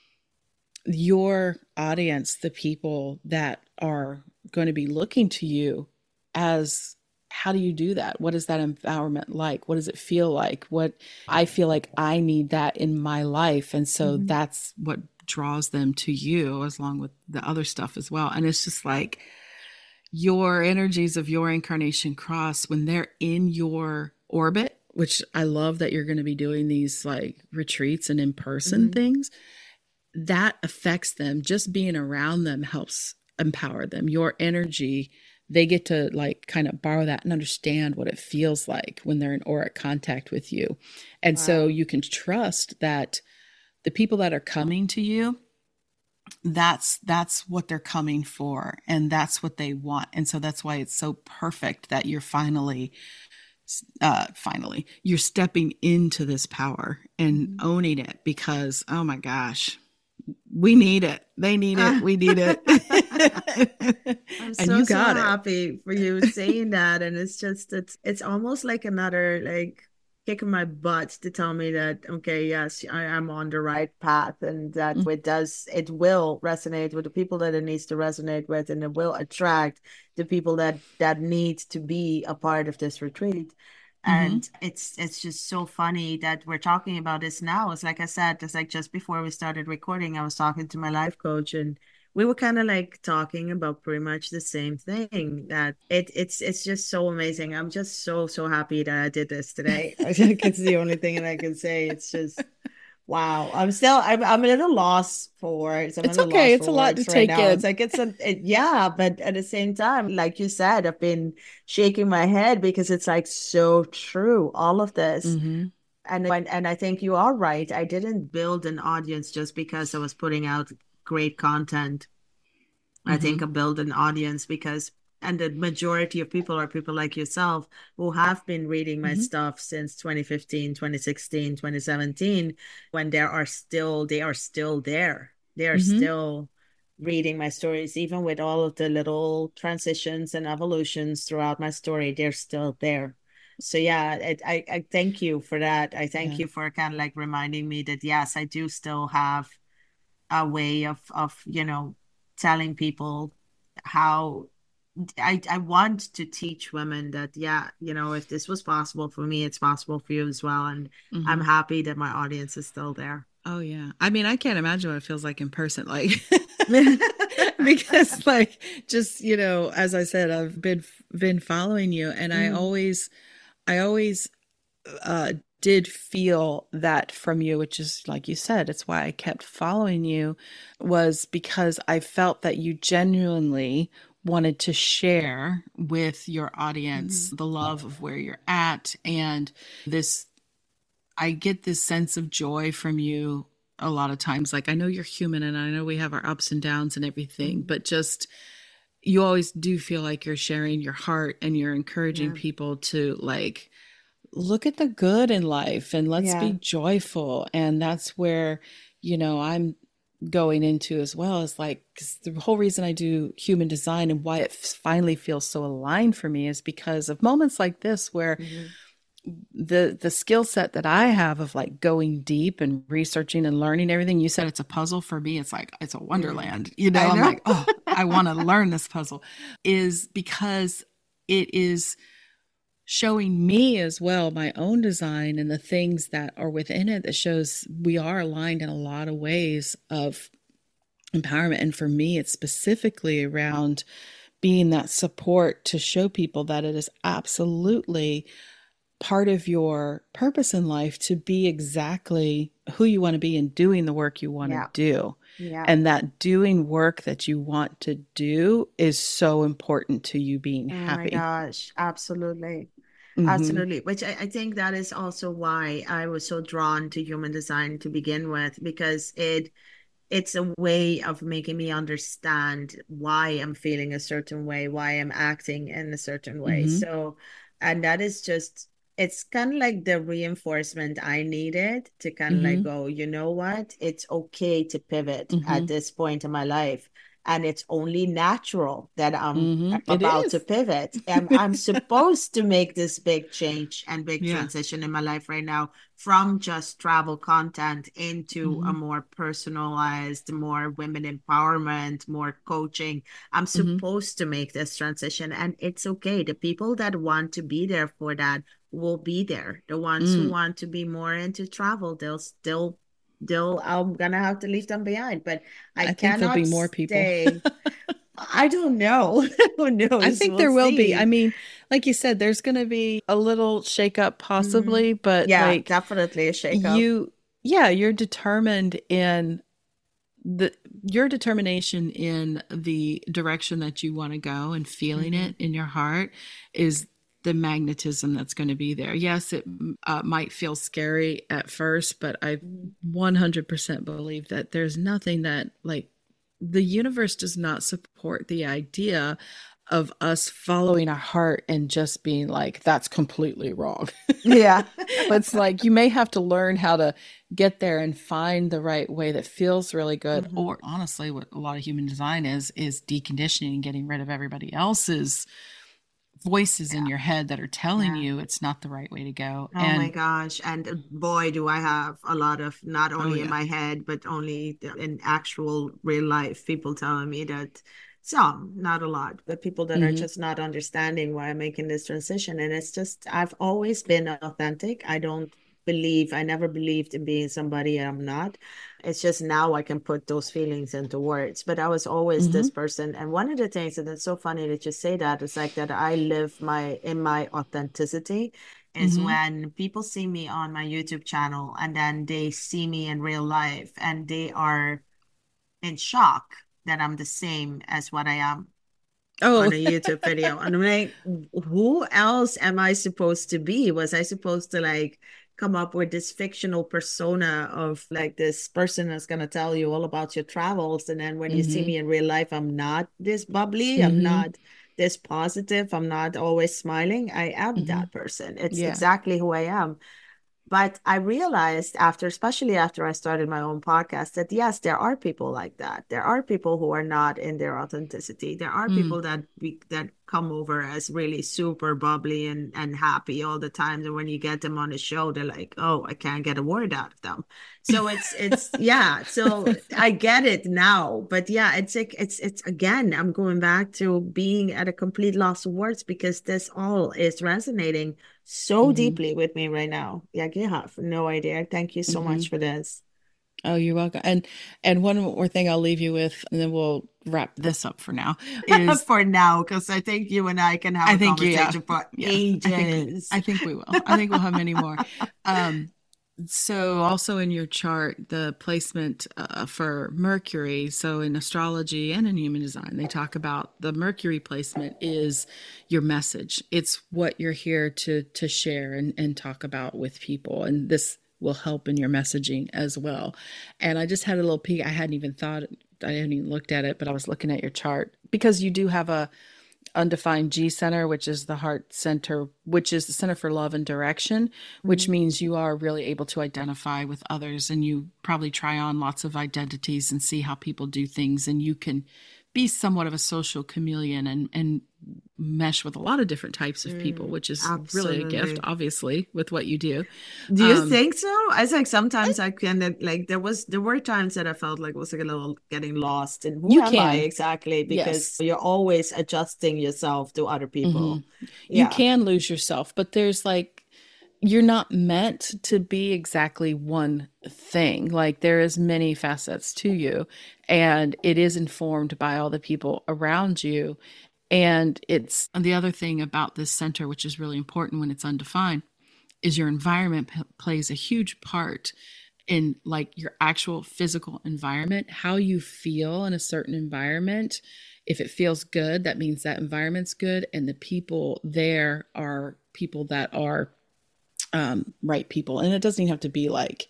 your audience, the people that are going to be looking to you as, how do you do that? What is that empowerment like? What does it feel like? What I feel like I need that in my life. And so mm-hmm. that's what draws them to you, as long with the other stuff as well. And it's just like your energies of your incarnation cross when they're in your orbit, which I love that you're going to be doing these like retreats and in-person mm-hmm. things. That affects them. Just being around them helps empower them. Your energy, they get to like kind of borrow that and understand what it feels like when they're in auric contact with you. And wow. so you can trust that the people that are coming to you, that's, that's what they're coming for. And that's what they want. And so that's why it's so perfect that you're finally, uh, finally, you're stepping into this power and mm-hmm. owning it, because, oh my gosh, we need it. They need it. We need it. I'm so, and you got so happy for you saying that. And it's just, it's, it's almost like another, like kicking my butt to tell me that, okay, yes, I am on the right path, and that mm-hmm. it does, it will resonate with the people that it needs to resonate with, and it will attract the people that, that need to be a part of this retreat. And mm-hmm. it's it's just so funny that we're talking about this now. It's like I said, it's like just before we started recording, I was talking to my life coach, and we were kind of like talking about pretty much the same thing. That it it's it's just so amazing. I'm just so so happy that I did this today. I think it's the only thing that I can say. It's just wow. I'm still I'm I'm a little lost for words. I'm it's okay. It's a lot to right take now. in. It's like it's a it, yeah, but at the same time, like you said, I've been shaking my head because it's like so true. All of this. Mm-hmm. And when, and I think you are right. I didn't build an audience just because I was putting out great content. Mm-hmm. I think I built an audience because, and the majority of people are people like yourself who have been reading my mm-hmm. stuff since twenty fifteen, twenty sixteen, twenty seventeen, when there are still, they are still there. They are mm-hmm. still reading my stories, even with all of the little transitions and evolutions throughout my story, they're still there. So yeah, it, I, I thank you for that. I thank yeah. you for kind of like reminding me that, yes, I do still have a way of, of, you know, telling people how I, I want to teach women that, yeah, you know, if this was possible for me, it's possible for you as well. And mm-hmm. I'm happy that my audience is still there. Oh, yeah. I mean, I can't imagine what it feels like in person. Like, because like, just, you know, as I said, I've been, been following you, and mm. I always, I always uh, did feel that from you, which is like you said, it's why I kept following you, was because I felt that you genuinely wanted to share with your audience mm-hmm. the love of where you're at, and this I get this sense of joy from you a lot of times. Like, I know you're human and I know we have our ups and downs and everything, but just, you always do feel like you're sharing your heart and you're encouraging yeah. people to like, look at the good in life and let's yeah. be joyful. And that's where, you know, I'm going into as well, is like, 'cause the whole reason I do human design and why it finally feels so aligned for me is because of moments like this where mm-hmm. the the skill set that I have of like going deep and researching and learning everything. You said it's a puzzle. For me, it's like, it's a wonderland. You know, know. I'm like, oh, I want to learn this puzzle, is because it is showing me as well my own design and the things that are within it that shows we are aligned in a lot of ways of empowerment. And for me, it's specifically around being that support to show people that it is absolutely part of your purpose in life to be exactly who you want to be and doing the work you want yeah. to do. Yeah. And that doing work that you want to do is so important to you being oh happy. Oh my gosh, absolutely. Mm-hmm. Absolutely. Which I, I think that is also why I was so drawn to human design to begin with, because it it's a way of making me understand why I'm feeling a certain way, why I'm acting in a certain way. Mm-hmm. So, and that is just, it's kind of like the reinforcement I needed to kind of mm-hmm. like go, you know what? It's okay to pivot mm-hmm. at this point in my life. And it's only natural that I'm mm-hmm. about to pivot. And I'm supposed to make this big change and big yeah. transition in my life right now from just travel content into mm-hmm. a more personalized, more women empowerment, more coaching. I'm supposed mm-hmm. to make this transition, and it's okay. The people that want to be there for that will be there. The ones mm. who want to be more into travel, they'll still They'll, I'm gonna have to leave them behind, but I, I think cannot there'll be more people. Stay. I don't know. Who knows? I think we'll there will see. be. I mean, like you said, there's going to be a little shakeup possibly, mm-hmm. but yeah, like definitely a shakeup. You, yeah, you're determined in the your determination in the direction that you want to go and feeling mm-hmm. it in your heart is the magnetism that's going to be there. Yes, it uh, might feel scary at first, but I one hundred percent believe that there's nothing that, like, the universe does not support the idea of us following our heart and just being like, that's completely wrong. Yeah. But it's like, you may have to learn how to get there and find the right way that feels really good. Mm-hmm. Or honestly, what a lot of human design is, is deconditioning and getting rid of everybody else's voices yeah. in your head that are telling yeah. you it's not the right way to go. Oh and, my gosh. And boy, do I have a lot of, not only oh, yeah. in my head, but only in actual real life, people telling me that, some, not a lot, but people that mm-hmm. are just not understanding why I'm making this transition. And it's just, I've always been authentic. I don't believe, I never believed in being somebody I'm not. It's just now I can put those feelings into words, but I was always mm-hmm. this person. And one of the things, and it's so funny that you say that, is like that I live my, in my authenticity is mm-hmm. when people see me on my YouTube channel and then they see me in real life and they are in shock that I'm the same as what I am oh. on a YouTube video. And I'm like, who else am I supposed to be? Was I supposed to like come up with this fictional persona of like this person that's going to tell you all about your travels? And then when mm-hmm. you see me in real life, I'm not this bubbly. Mm-hmm. I'm not this positive. I'm not always smiling. I am mm-hmm. that person. It's yeah. exactly who I am. But I realized after, especially after I started my own podcast, that yes, there are people like that. There are people who are not in their authenticity. There are mm. people that we, that come over as really super bubbly and, and happy all the time. And when you get them on a show, they're like, oh, I can't get a word out of them. So it's, it's, yeah. So I get it now, but yeah, it's like, it's, it's again, I'm going back to being at a complete loss of words because this all is resonating so mm-hmm. deeply with me right now. Yeah, you have no idea. Thank you so mm-hmm. much for this. Oh, you're welcome. And and one more thing I'll leave you with, and then we'll wrap this up for now. Is for now, because I think you and I can have I a think, conversation yeah. for yeah. ages. I think, I think we will. I think we'll have many more. Um, so also in your chart, the placement uh, for Mercury. So in astrology and in human design, they talk about the Mercury placement is your message. It's what you're here to to share and, and talk about with people. And this will help in your messaging as well. And I just had a little peek. I hadn't even thought, I hadn't even looked at it, but I was looking at your chart because you do have a undefined G center, which is the heart center, which is the center for love and direction, which mm-hmm. means you are really able to identify with others, and you probably try on lots of identities and see how people do things. And you can be somewhat of a social chameleon and, and mesh with a lot of different types of people, which is Absolutely. really a gift, obviously, with what you do. Do you um, think so? I think sometimes I, I can, like, there was, there were times that I felt like I was like a little getting lost in who you am can. I exactly, because yes. you're always adjusting yourself to other people. Mm-hmm. Yeah. You can lose yourself, but there's like, you're not meant to be exactly one thing. Like, there is many facets to you, and it is informed by all the people around you. And it's, and the other thing about this center, which is really important when it's undefined, is your environment p- plays a huge part in like your actual physical environment, how you feel in a certain environment. If it feels good, that means that environment's good. And the people there are people that are um, right people. And it doesn't even have to be like,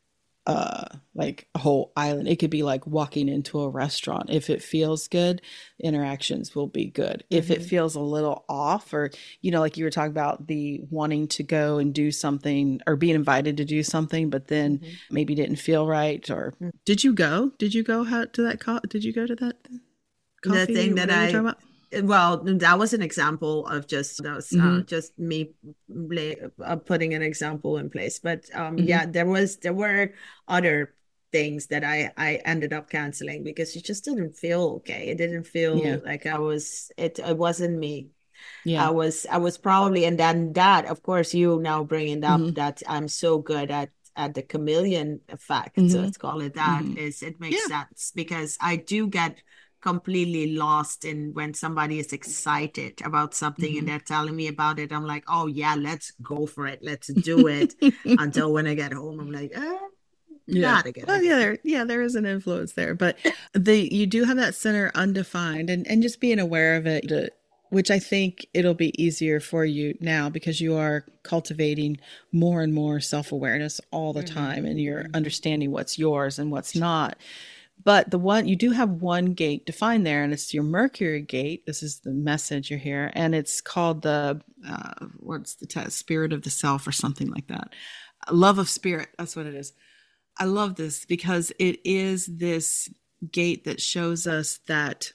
uh, like a whole island. It could be like walking into a restaurant. If it feels good, interactions will be good. Mm-hmm. If it feels a little off, or, you know, like you were talking about the wanting to go and do something or being invited to do something, but then mm-hmm. maybe didn't feel right. Or mm-hmm. did you go? Did you go how, to that? Co- did you go to that coffee? The thing that I, well, that was an example of just that was, mm-hmm. uh, just me lay, uh, putting an example in place. But um, mm-hmm. yeah, there was there were other things that I I ended up canceling because it just didn't feel okay. It didn't feel yeah. like I was. It it wasn't me. Yeah, I was I was probably, and then that, of course, you now bringing up mm-hmm. that I'm so good at at the chameleon effect. Mm-hmm. So let's call it that. Mm-hmm. Is it makes yeah. sense because I do get completely lost in when somebody is excited about something mm-hmm. and they're telling me about it. I'm like, oh yeah, let's go for it. Let's do it. Until when I get home, I'm like, eh, yeah. not again. Well, yeah, there, yeah, there is an influence there, but the you do have that center undefined, and, and just being aware of it, to, which I think it'll be easier for you now because you are cultivating more and more self-awareness all the mm-hmm. time, and you're mm-hmm. understanding what's yours and what's not. But the one, you do have one gate defined there, and it's your Mercury gate. This is the message you're here. And it's called the, uh, what's the test? Spirit of the self or something like that. Love of spirit. That's what it is. I love this because it is this gate that shows us that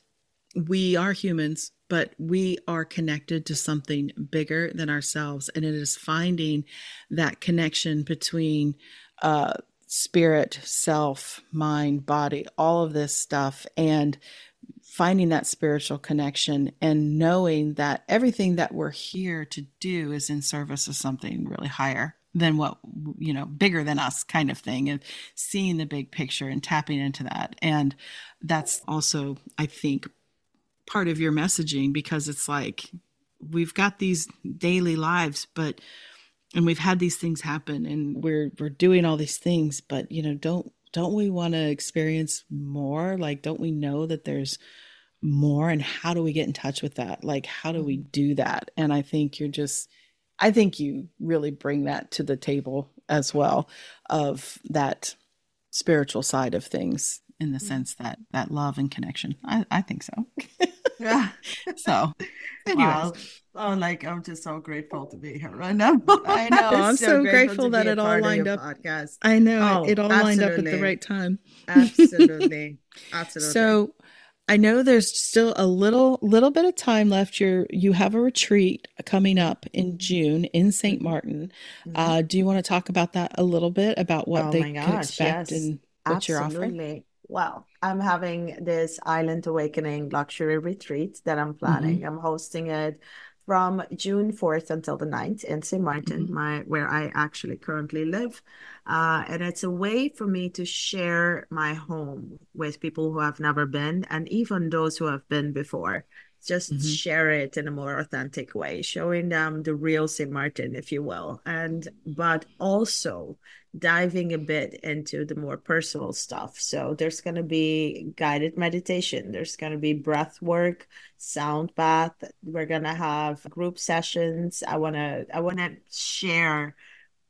we are humans, but we are connected to something bigger than ourselves. And it is finding that connection between, uh, spirit, self, mind, body, all of this stuff, and finding that spiritual connection and knowing that everything that we're here to do is in service of something really higher than what, you know, bigger than us kind of thing, and seeing the big picture and tapping into that. And that's also, I think, part of your messaging, because it's like, we've got these daily lives, but and we've had these things happen, and we're we're doing all these things, but you know, don't don't we want to experience more? Like, don't we know that there's more? And how do we get in touch with that? Like, how do we do that? And I think you're just, I think you really bring that to the table as well, of that spiritual side of things, in the sense that that love and connection. I, I think so. Yeah. So, anyways. Wow. Oh, like, I'm just so grateful to be here right now. I know. I'm so, so grateful, grateful that it all lined up. Podcast. I know. Oh, it all absolutely. lined up at the right time. Absolutely. Absolutely. So I know there's still a little little bit of time left. You're, you have a retreat coming up in June in Saint Martin. Mm-hmm. Uh, do you want to talk about that a little bit, about what oh they my gosh, can expect yes. and what absolutely. you're offering? Well, I'm having this Island Awakening luxury retreat that I'm planning. Mm-hmm. I'm hosting it from June fourth until the ninth in Saint Martin, mm-hmm. my where I actually currently live. Uh, and it's a way for me to share my home with people who have never been, and even those who have been before. Just mm-hmm. share it in a more authentic way, showing them the real Saint Martin, if you will. And but also diving a bit into the more personal stuff. So there's going to be guided meditation. There's going to be breath work, sound bath. We're going to have group sessions. I want to I want to share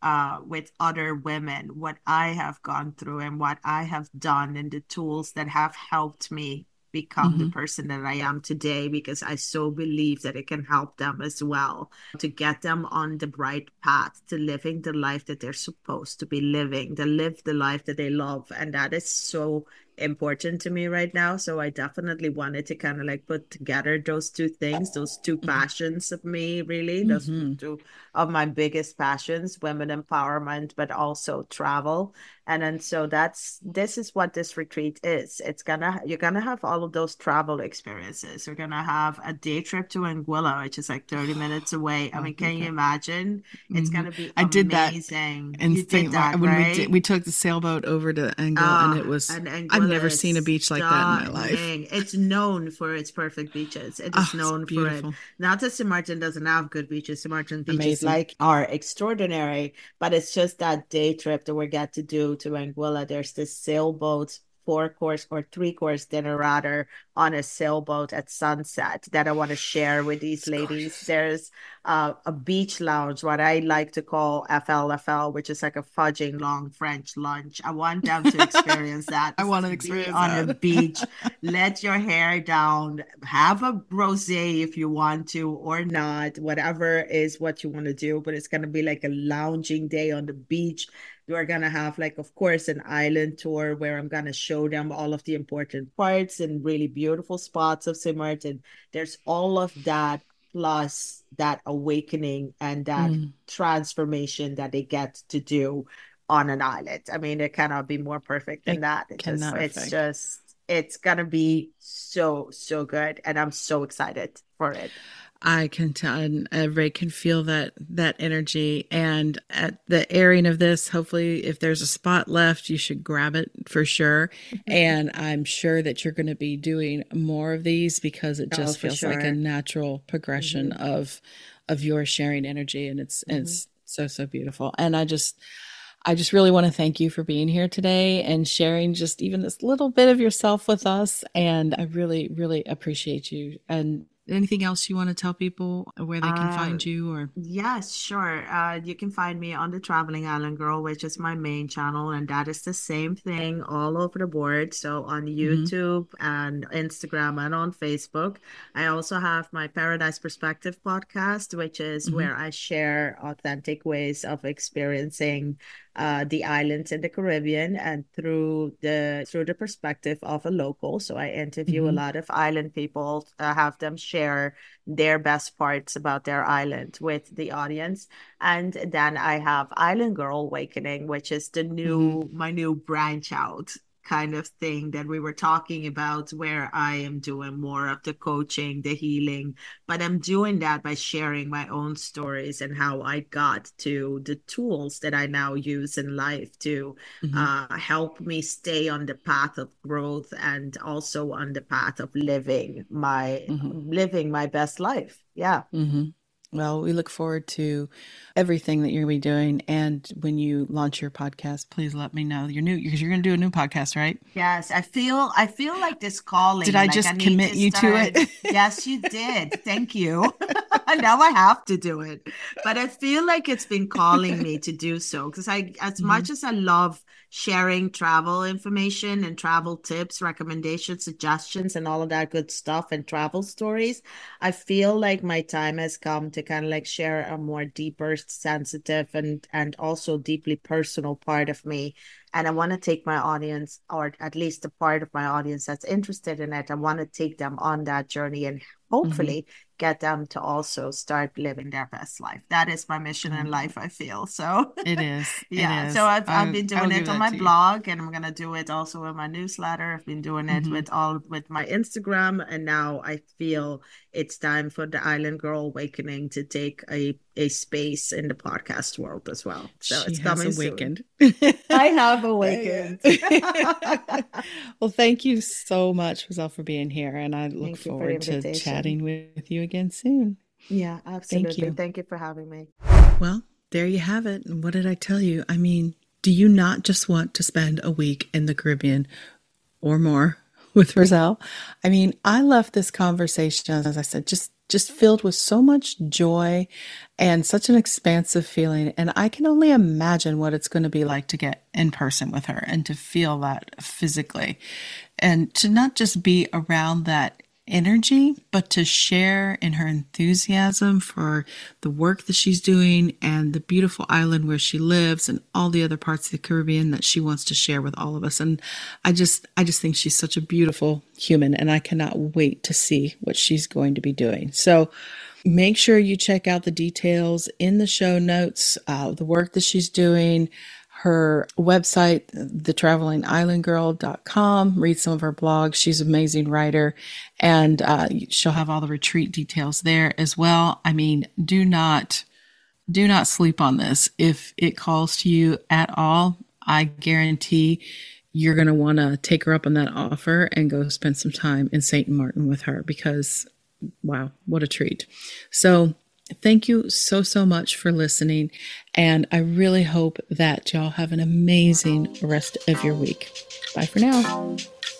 uh, with other women what I have gone through and what I have done and the tools that have helped me become the Mm-hmm. person that I am today, because I so believe that it can help them as well to get them on the right path to living the life that they're supposed to be living, to live the life that they love. And that is so important to me right now. So I definitely wanted to kind of like put together those two things, those two passions of me, really, those Mm-hmm. two of my biggest passions, women empowerment, but also travel. And then so that's this is what this retreat is. It's gonna you're gonna have all of those travel experiences. You're gonna have a day trip to Anguilla, which is like thirty minutes away. I Oh, mean, can you okay. imagine? It's Mm-hmm. gonna be I did that amazing. in You did Saint Mar that, when we did right? we took the sailboat over to Anguilla, and it Ah, was and I've Anguilla never seen a is beach like that in my life. stunning. It's known for its perfect beaches. It Oh, is it's known for it. beautiful. Not that Saint Martin doesn't have good beaches. Saint Martin beaches Amazing. like are extraordinary, but it's just that day trip that we get to do to Anguilla. There's this sailboat four course or three course dinner rather on a sailboat at sunset that I want to share with these It's ladies. gorgeous. There's uh, a beach lounge, what I like to call F L F L, which is like a fudging long French lunch. I want them to experience that. I want to Be experience on a that. beach, let your hair down, have a rosé if you want to or not, whatever is what you want to do. But it's going to be like a lounging day on the beach. We're going to have, like, of course, an island tour where I'm going to show them all of the important parts and really beautiful spots of Saint Martin. There's all of that, plus that awakening and that Mm, transformation that they get to do on an island. I mean, it cannot be more perfect than it that. It just, cannot it's perfect. just, it's gonna be so, so good. And I'm so excited for it. I can tell, and everybody can feel that that energy. And at the airing of this, hopefully, if there's a spot left, you should grab it for sure. And I'm sure that you're going to be doing more of these because it Oh, just for feels like a sure. natural progression Mhm. of of your sharing energy, and it's Mhm. it's so so beautiful. And I just I just really want to thank you for being here today and sharing just even this little bit of yourself with us. And I really really appreciate you. And anything else you want to tell people where they can Uh, find you or yes, sure. Uh, you can find me on the Traveling Island Girl, which is my main channel, and that is the same thing all over the board. So on Mhm, YouTube and Instagram and on Facebook. I also have my Paradise Perspective podcast, which is mhm, where I share authentic ways of experiencing uh, the islands in the Caribbean and through the through the perspective of a local. So I interview a mhm, lot of island people, uh, have them share their best parts about their island with the audience. And then I have Island Girl Awakening, which is the mhm, new my new branch out kind of thing that we were talking about, where I am doing more of the coaching, the healing, but I'm doing that by sharing my own stories and how I got to the tools that I now use in life to mhm, uh, help me stay on the path of growth and also on the path of living my mhm, living my best life. Yeah. mhm. Well, we look forward to everything that you're going to be doing. And when you launch your podcast, please let me know. You're new because you're going to do a new podcast, right? Yes, I feel I feel like this Did calling, I like I just need commit to you to start. it? Yes, you did. Thank you. Now I have to do it. But I feel like it's been calling me to do so because I, as Mhm, much as I love sharing travel information and travel tips, recommendations, suggestions, and all of that good stuff and travel stories, I feel like my time has come to kind of like share a more deeper, sensitive, and and also deeply personal part of me. And I want to take my audience, or at least a part of my audience that's interested in it, I want to take them on that journey and mhm. hopefully get them to also start living their best life. That is my mission in Oh, life, I feel. So it is. It yeah. So is. I've I've I been I will doing give it on that my to you. blog, and I'm gonna do it also in my newsletter. I've been doing it Mhm. with all with my Instagram, and now I feel it's time for the Island Girl Awakening to take a a space in the podcast world as well. So She it's has coming soon. awakened. I have Yeah. awakened. Well, thank you so much, Roselle, for being here. And I look Thank you for the forward to invitation. chatting with you again soon. Yeah, Thank absolutely. you. Thank you for having me. Well, there you have it. And what did I tell you? I mean, do you not just want to spend a week in the Caribbean or more with Roselle? I mean, I left this conversation, as I said, just just filled with so much joy and such an expansive feeling. And I can only imagine what it's going to be like to get in person with her and to feel that physically and to not just be around that energy, but to share in her enthusiasm for the work that she's doing and the beautiful island where she lives and all the other parts of the Caribbean that she wants to share with all of us. And I just, I just think she's such a beautiful human, and I cannot wait to see what she's going to be doing. So make sure you check out the details in the show notes, uh, the work that she's doing, her website, the traveling island girl dot com. Read some of her blogs. She's an amazing writer, and uh, she'll have all the retreat details there as well. I mean, do not, do not sleep on this. If it calls to you at all, I guarantee you're going to want to take her up on that offer and go spend some time in Saint Martin with her, because wow, what a treat. So thank you so, so much for listening. And I really hope that y'all have an amazing rest of your week. Bye for now.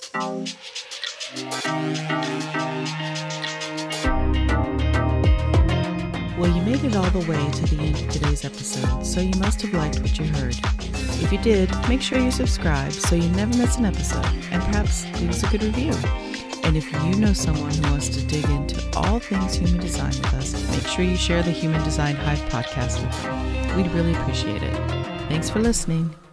Well, you made it all the way to the end of today's episode, so you must have liked what you heard. If you did, make sure you subscribe so you never miss an episode, and perhaps leave us a good review. And if you know someone who wants to dig into all things human design with us, make sure you share the Human Design Hive podcast with them. We'd really appreciate it. Thanks for listening.